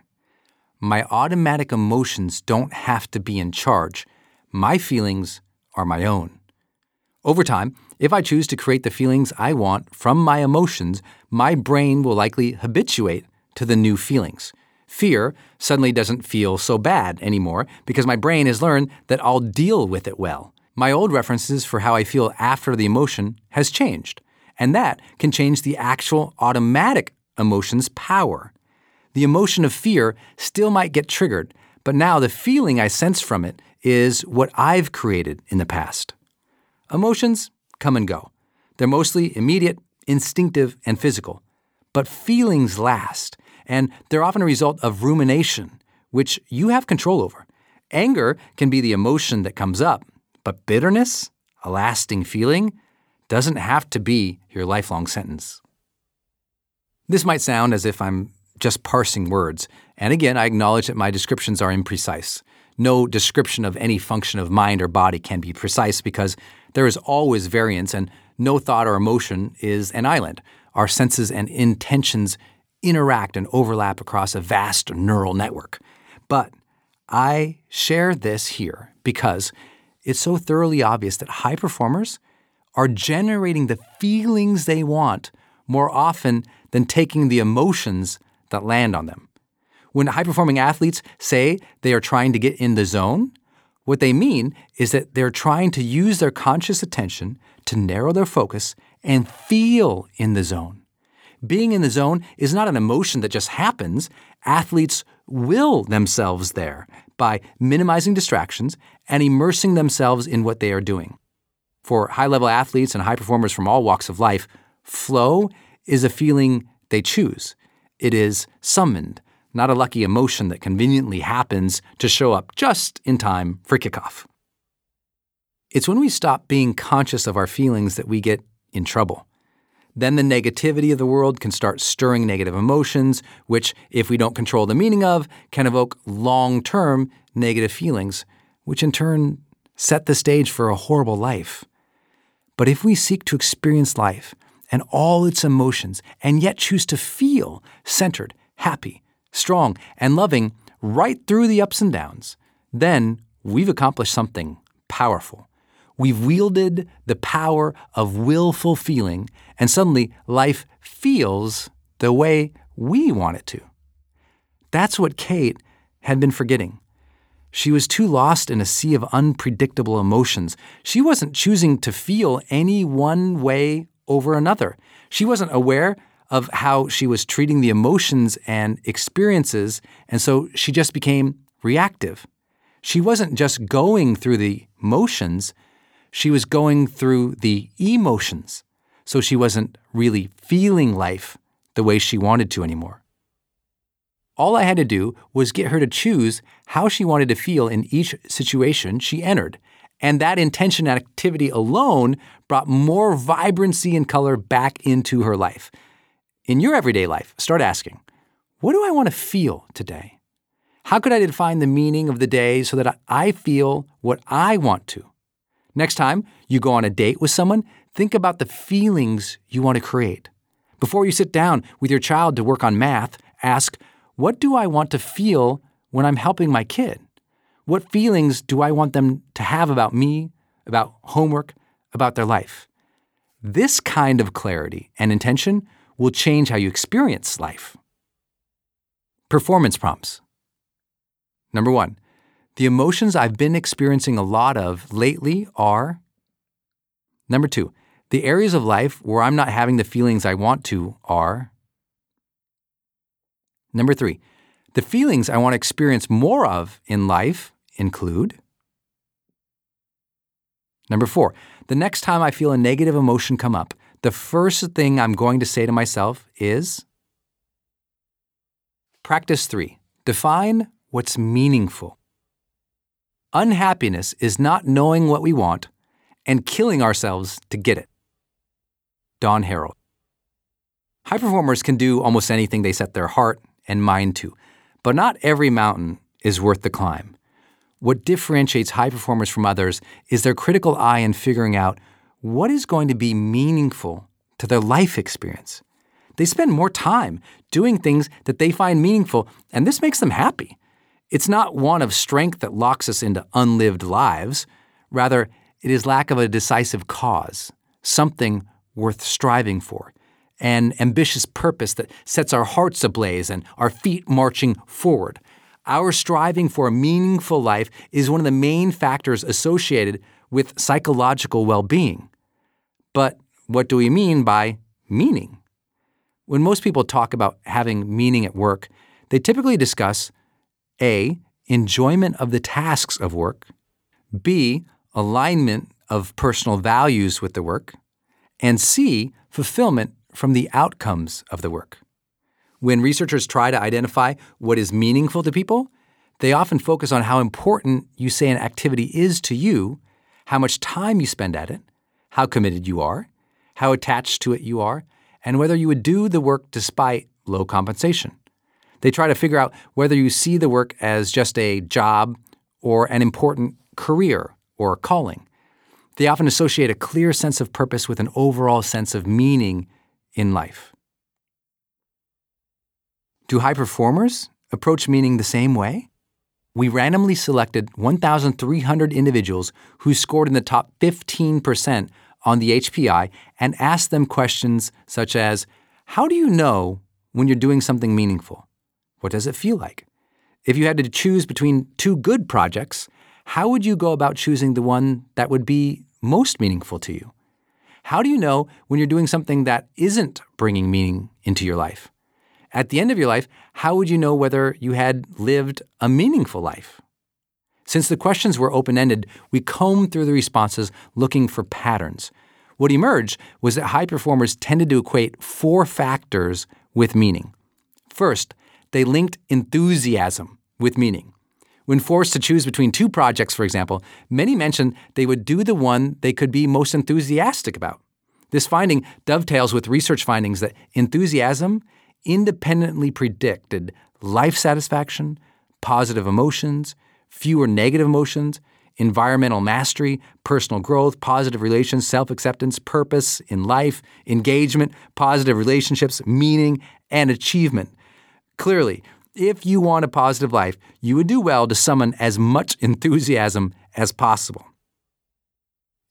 My automatic emotions don't have to be in charge. My feelings are my own. Over time, if I choose to create the feelings I want from my emotions, my brain will likely habituate to the new feelings. Fear suddenly doesn't feel so bad anymore because my brain has learned that I'll deal with it well. My old references for how I feel after the emotion has changed, and that can change the actual automatic emotion's power. The emotion of fear still might get triggered, but now the feeling I sense from it is what I've created in the past. Emotions come and go. They're mostly immediate, instinctive, and physical. But feelings last, and they're often a result of rumination, which you have control over. Anger can be the emotion that comes up, but bitterness, a lasting feeling, doesn't have to be your lifelong sentence. This might sound as if I'm just parsing words, and again, I acknowledge that my descriptions are imprecise. No description of any function of mind or body can be precise because there is always variance and no thought or emotion is an island. Our senses and intentions interact and overlap across a vast neural network. But I share this here because it's so thoroughly obvious that high performers are generating the feelings they want more often than taking the emotions that land on them. When high-performing athletes say they are trying to get in the zone, what they mean is that they're trying to use their conscious attention to narrow their focus and feel in the zone. Being in the zone is not an emotion that just happens. Athletes will themselves there by minimizing distractions and immersing themselves in what they are doing. For high-level athletes and high performers from all walks of life, flow is a feeling they choose. It is summoned, not a lucky emotion that conveniently happens to show up just in time for kickoff. It's when we stop being conscious of our feelings that we get in trouble. Then the negativity of the world can start stirring negative emotions, which, if we don't control the meaning of, can evoke long-term negative feelings, which in turn set the stage for a horrible life. But if we seek to experience life and all its emotions and yet choose to feel centered, happy, strong, and loving right through the ups and downs, then we've accomplished something powerful. We've wielded the power of willful feeling, and suddenly life feels the way we want it to. That's what Kate had been forgetting. She was too lost in a sea of unpredictable emotions. She wasn't choosing to feel any one way over another. She wasn't aware of how she was treating the emotions and experiences, and so she just became reactive. She wasn't just going through the motions, she was going through the emotions, so she wasn't really feeling life the way she wanted to anymore. All I had to do was get her to choose how she wanted to feel in each situation she entered, and that intention and activity alone brought more vibrancy and color back into her life. In your everyday life, start asking, what do I want to feel today? How could I define the meaning of the day so that I feel what I want to? Next time you go on a date with someone, think about the feelings you want to create. Before you sit down with your child to work on math, ask, what do I want to feel when I'm helping my kid? What feelings do I want them to have about me, about homework, about their life? This kind of clarity and intention will change how you experience life. Performance prompts. Number 1, the emotions I've been experiencing a lot of lately are. Number 2, the areas of life where I'm not having the feelings I want to are. Number 3, the feelings I want to experience more of in life include. Number 4, the next time I feel a negative emotion come up, the first thing I'm going to say to myself is. Practice 3, define what's meaningful. Unhappiness is not knowing what we want and killing ourselves to get it. Don Herold. High performers can do almost anything they set their heart and mind to, but not every mountain is worth the climb. What differentiates high performers from others is their critical eye in figuring out what is going to be meaningful to their life experience. They spend more time doing things that they find meaningful, and this makes them happy. It's not one of strength that locks us into unlived lives. Rather, it is lack of a decisive cause, something worth striving for, an ambitious purpose that sets our hearts ablaze and our feet marching forward. Our striving for a meaningful life is one of the main factors associated with psychological well-being. But what do we mean by meaning? When most people talk about having meaning at work, they typically discuss A, enjoyment of the tasks of work, B, alignment of personal values with the work, and C, fulfillment from the outcomes of the work. When researchers try to identify what is meaningful to people, they often focus on how important you say an activity is to you, how much time you spend at it, how committed you are, how attached to it you are, and whether you would do the work despite low compensation. They try to figure out whether you see the work as just a job or an important career or calling. They often associate a clear sense of purpose with an overall sense of meaning in life. Do high performers approach meaning the same way? We randomly selected 1,300 individuals who scored in the top 15% on the HPI and asked them questions such as, how do you know when you're doing something meaningful? What does it feel like? If you had to choose between two good projects, how would you go about choosing the one that would be most meaningful to you? How do you know when you're doing something that isn't bringing meaning into your life? At the end of your life, how would you know whether you had lived a meaningful life? Since the questions were open-ended, we combed through the responses looking for patterns. What emerged was that high performers tended to equate 4 factors with meaning. First, they linked enthusiasm with meaning. When forced to choose between 2 projects, for example, many mentioned they would do the one they could be most enthusiastic about. This finding dovetails with research findings that enthusiasm independently predicted life satisfaction, positive emotions, fewer negative emotions, environmental mastery, personal growth, positive relations, self-acceptance, purpose in life, engagement, positive relationships, meaning, and achievement. Clearly, if you want a positive life, you would do well to summon as much enthusiasm as possible.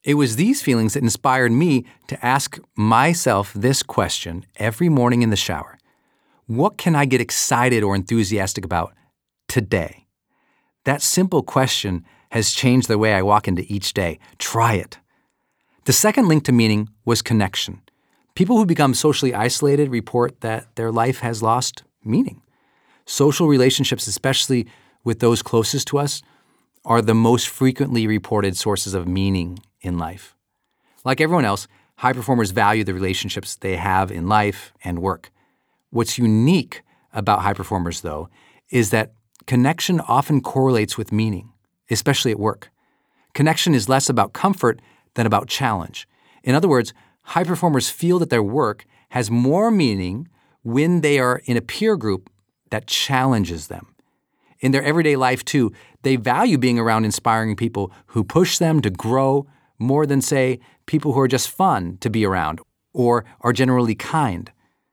It was these feelings that inspired me to ask myself this question every morning in the shower. What can I get excited or enthusiastic about today? That simple question has changed the way I walk into each day. Try it. The second link to meaning was connection. People who become socially isolated report that their life has lost meaning. Social relationships, especially with those closest to us, are the most frequently reported sources of meaning in life. Like everyone else, high performers value the relationships they have in life and work. What's unique about high performers, though, is that connection often correlates with meaning, especially at work. Connection is less about comfort than about challenge. In other words, high performers feel that their work has more meaning when they are in a peer group that challenges them. In their everyday life, too, they value being around inspiring people who push them to grow more than, say, people who are just fun to be around or are generally kind.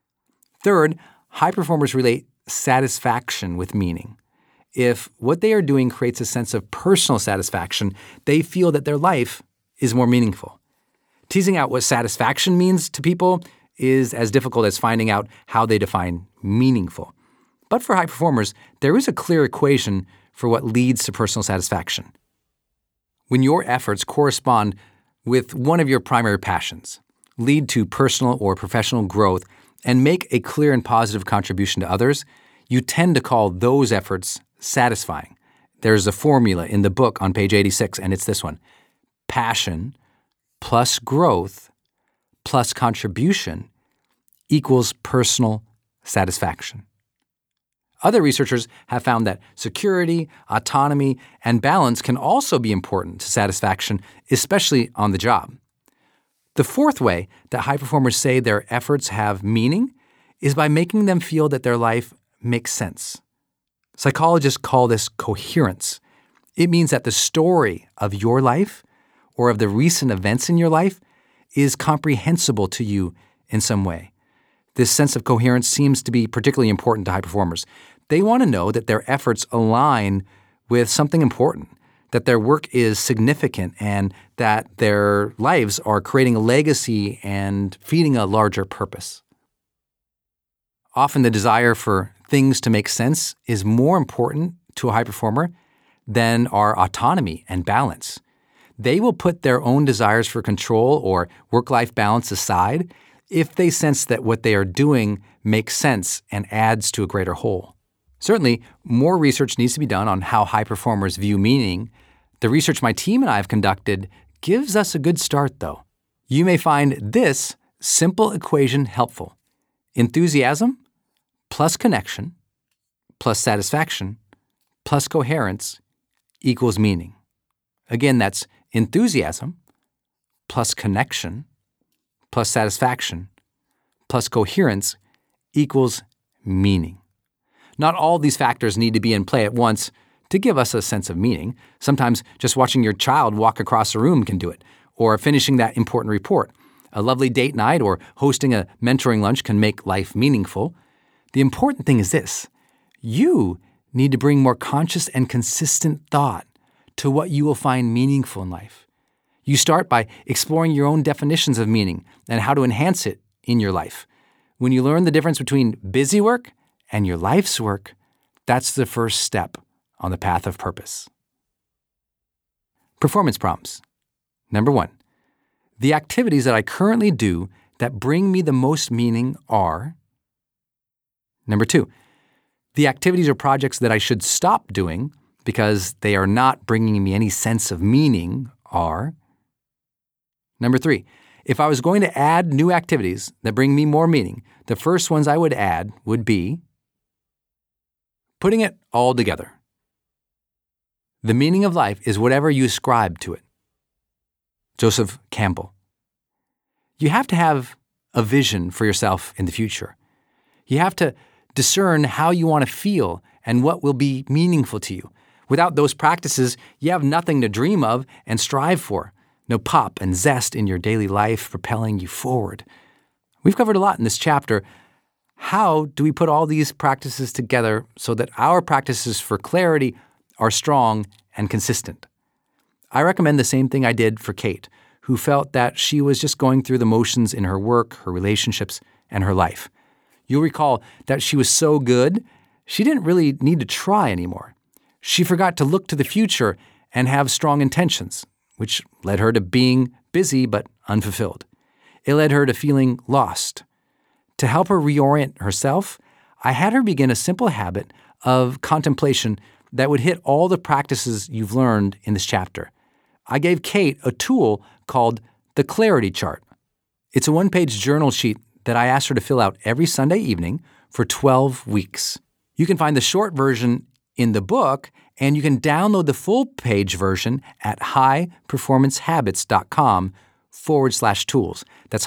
Third, high performers relate satisfaction with meaning. If what they are doing creates a sense of personal satisfaction, they feel that their life is more meaningful. Teasing out what satisfaction means to people is as difficult as finding out how they define meaningful. But for high performers, there is a clear equation for what leads to personal satisfaction. When your efforts correspond with one of your primary passions, lead to personal or professional growth, and make a clear and positive contribution to others, you tend to call those efforts satisfying. There's a formula in the book on page 86, and it's this one. Passion plus growth plus contribution equals personal satisfaction. Other researchers have found that security, autonomy, and balance can also be important to satisfaction, especially on the job. The fourth way that high performers say their efforts have meaning is by making them feel that their life makes sense. Psychologists call this coherence. It means that the story of your life or of the recent events in your life is comprehensible to you in some way. This sense of coherence seems to be particularly important to high performers. They want to know that their efforts align with something important, that their work is significant, and that their lives are creating a legacy and feeding a larger purpose. Often the desire for things to make sense is more important to a high performer than our autonomy and balance. They will put their own desires for control or work-life balance aside if they sense that what they are doing makes sense and adds to a greater whole. Certainly, more research needs to be done on how high performers view meaning. The research my team and I have conducted gives us a good start, though. You may find this simple equation helpful. Enthusiasm plus connection plus satisfaction plus coherence equals meaning. Again, that's enthusiasm plus connection plus satisfaction plus coherence equals meaning. Not all these factors need to be in play at once to give us a sense of meaning. Sometimes just watching your child walk across a room can do it, or finishing that important report. A lovely date night or hosting a mentoring lunch can make life meaningful. The important thing is this: you need to bring more conscious and consistent thought to what you will find meaningful in life. You start by exploring your own definitions of meaning and how to enhance it in your life. When you learn the difference between busy work and your life's work, that's the first step on the path of purpose. Performance prompts. Number 1, the activities that I currently do that bring me the most meaning are. Number 2, the activities or projects that I should stop doing because they are not bringing me any sense of meaning are. Number 3, if I was going to add new activities that bring me more meaning, the first ones I would add would be. Putting it all together. The meaning of life is whatever you ascribe to it. Joseph Campbell. You have to have a vision for yourself in the future. You have to discern how you want to feel and what will be meaningful to you. Without those practices, you have nothing to dream of and strive for. No pop and zest in your daily life propelling you forward. We've covered a lot in this chapter. How do we put all these practices together so that our practices for clarity are strong and consistent? I recommend the same thing I did for Kate, who felt that she was just going through the motions in her work, her relationships, and her life. You'll recall that she was so good, she didn't really need to try anymore. She forgot to look to the future and have strong intentions, which led her to being busy but unfulfilled. It led her to feeling lost. To help her reorient herself, I had her begin a simple habit of contemplation that would hit all the practices you've learned in this chapter. I gave Kate a tool called the Clarity Chart. It's a one-page journal sheet that I asked her to fill out every Sunday evening for 12 weeks. You can find the short version in the book, and you can download the full-page version at highperformancehabits.com/tools. That's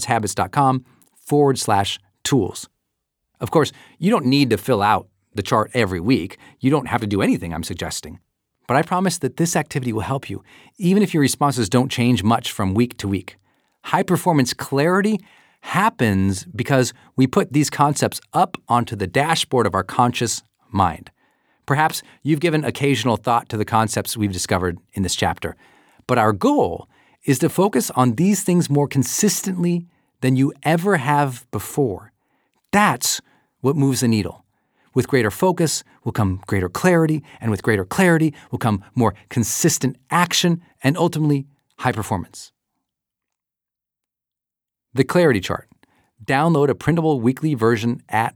highperformancehabits.com/tools. Of course, you don't need to fill out the chart every week. You don't have to do anything I'm suggesting. But I promise that this activity will help you, even if your responses don't change much from week to week. High-performance clarity happens because we put these concepts up onto the dashboard of our conscious mind. Perhaps you've given occasional thought to the concepts we've discovered in this chapter, but our goal is to focus on these things more consistently than you ever have before. That's what moves the needle. With greater focus will come greater clarity, and with greater clarity will come more consistent action and ultimately high performance. The Clarity Chart. Download a printable weekly version at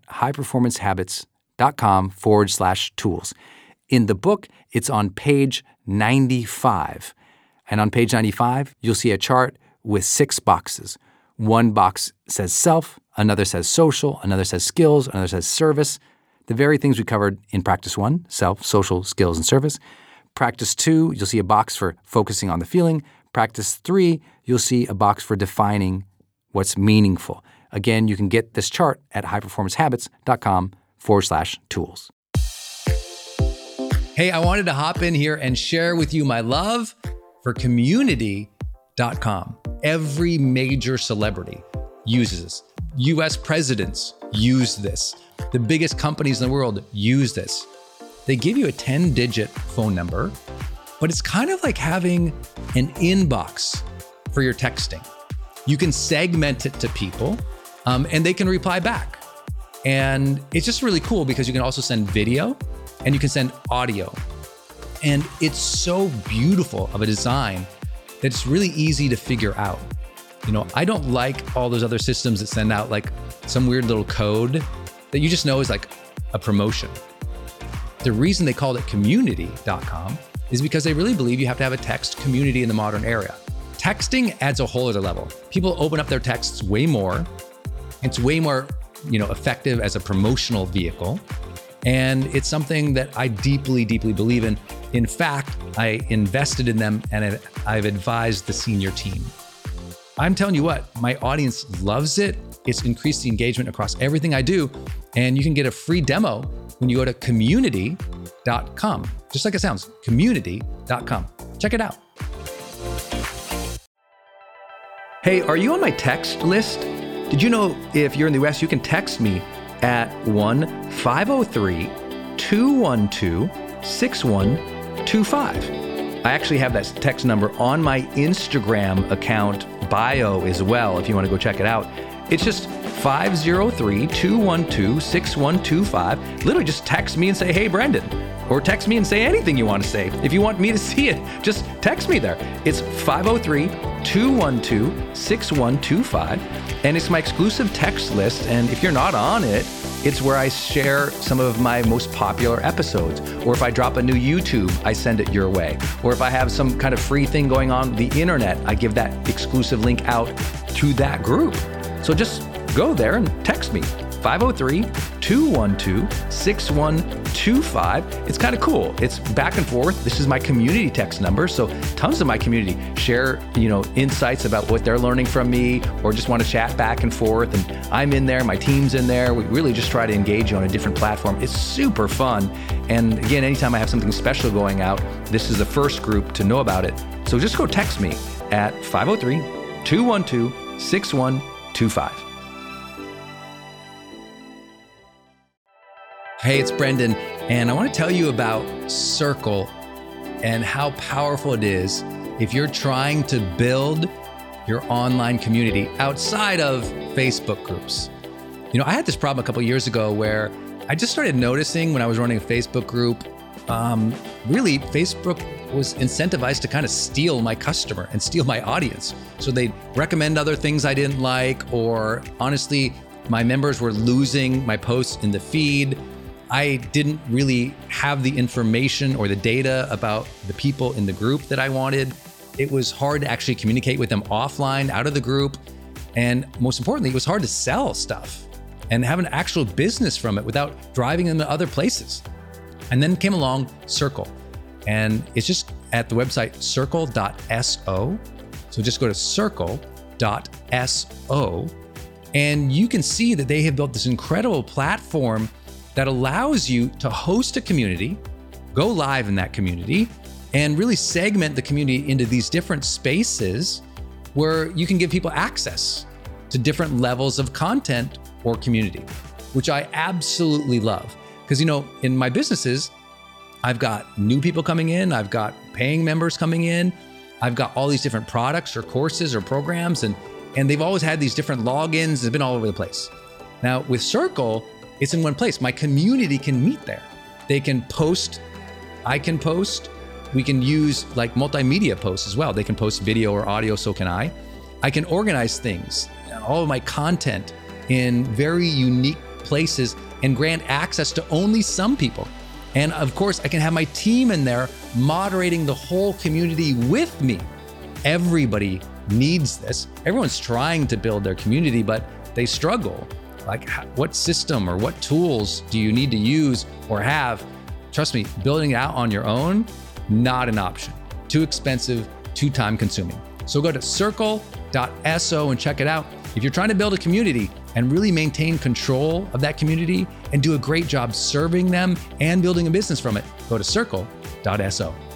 highperformancehabits.com/tools. In the book, it's on page 95. And on page 95, you'll see a chart with 6 boxes. One box says self, another says social, another says skills, another says service. The very things we covered in practice 1, self, social, skills, and service. Practice 2, you'll see a box for focusing on the feeling. Practice 3, you'll see a box for defining what's meaningful. Again, you can get this chart at highperformancehabits.com/tools. Hey, I wanted to hop in here and share with you my love for community.com. Every major celebrity uses this. US presidents use this. The biggest companies in the world use this. They give you a 10-digit phone number, but it's kind of like having an inbox for your texting. You can segment it to people, and they can reply back. And it's just really cool because you can also send video and you can send audio. And it's so beautiful of a design that it's really easy to figure out. You know, I don't like all those other systems that send out like some weird little code that you just know is like a promotion. The reason they called it community.com is because they really believe you have to have a text community in the modern era. Texting adds a whole other level. People open up their texts way more. It's way more, effective as a promotional vehicle. And it's something that I deeply, deeply believe in. In fact, I invested in them and I've advised the senior team. I'm telling you what, my audience loves it. It's increased the engagement across everything I do. And you can get a free demo when you go to community.com. Just like it sounds, community.com. Check it out. Hey, are you on my text list? Did you know if you're in the US, you can text me at 1-503-212-6125. I actually have that text number on my Instagram account bio as well, if you want to go check it out. It's just 503-212-6125. Literally just text me and say, hey, Brendan. Or text me and say anything you want to say. If you want me to see it, just text me there. It's 503-212-6125. And it's my exclusive text list. And if you're not on it, it's where I share some of my most popular episodes. Or if I drop a new YouTube, I send it your way. Or if I have some kind of free thing going on the internet, I give that exclusive link out to that group. So just go there and text me. 503-212-6125. It's kind of cool. It's back and forth. This is my community text number. So tons of my community share, insights about what they're learning from me or just want to chat back and forth. And I'm in there, my team's in there. We really just try to engage you on a different platform. It's super fun. And again, anytime I have something special going out, this is the first group to know about it. So just go text me at 503-212-6125. Hey, it's Brendan, and I want to tell you about Circle and how powerful it is if you're trying to build your online community outside of Facebook groups. I had this problem a couple years ago where I just started noticing when I was running a Facebook group, really Facebook was incentivized to kind of steal my customer and steal my audience. So they'd recommend other things I didn't like, or honestly, my members were losing my posts in the feed. I didn't really have the information or the data about the people in the group that I wanted. It was hard to actually communicate with them offline, out of the group. And most importantly, it was hard to sell stuff and have an actual business from it without driving them to other places. And then came along Circle. And it's just at the website circle.so. So just go to circle.so. And you can see that they have built this incredible platform that allows you to host a community, go live in that community, and really segment the community into these different spaces where you can give people access to different levels of content or community, which I absolutely love. Because, in my businesses, I've got new people coming in, I've got paying members coming in, I've got all these different products or courses or programs, and they've always had these different logins. They've been all over the place. Now with Circle, it's in one place. My community can meet there. They can post, I can post, we can use like multimedia posts as well. They can post video or audio, so can I. I can organize things, all of my content in very unique places and grant access to only some people. And of course, I can have my team in there moderating the whole community with me. Everybody needs this. Everyone's trying to build their community, but they struggle. Like, what system or what tools do you need to use or have? Trust me, building it out on your own, not an option. Too expensive, too time consuming. So go to circle.so and check it out. If you're trying to build a community and really maintain control of that community and do a great job serving them and building a business from it, go to circle.so.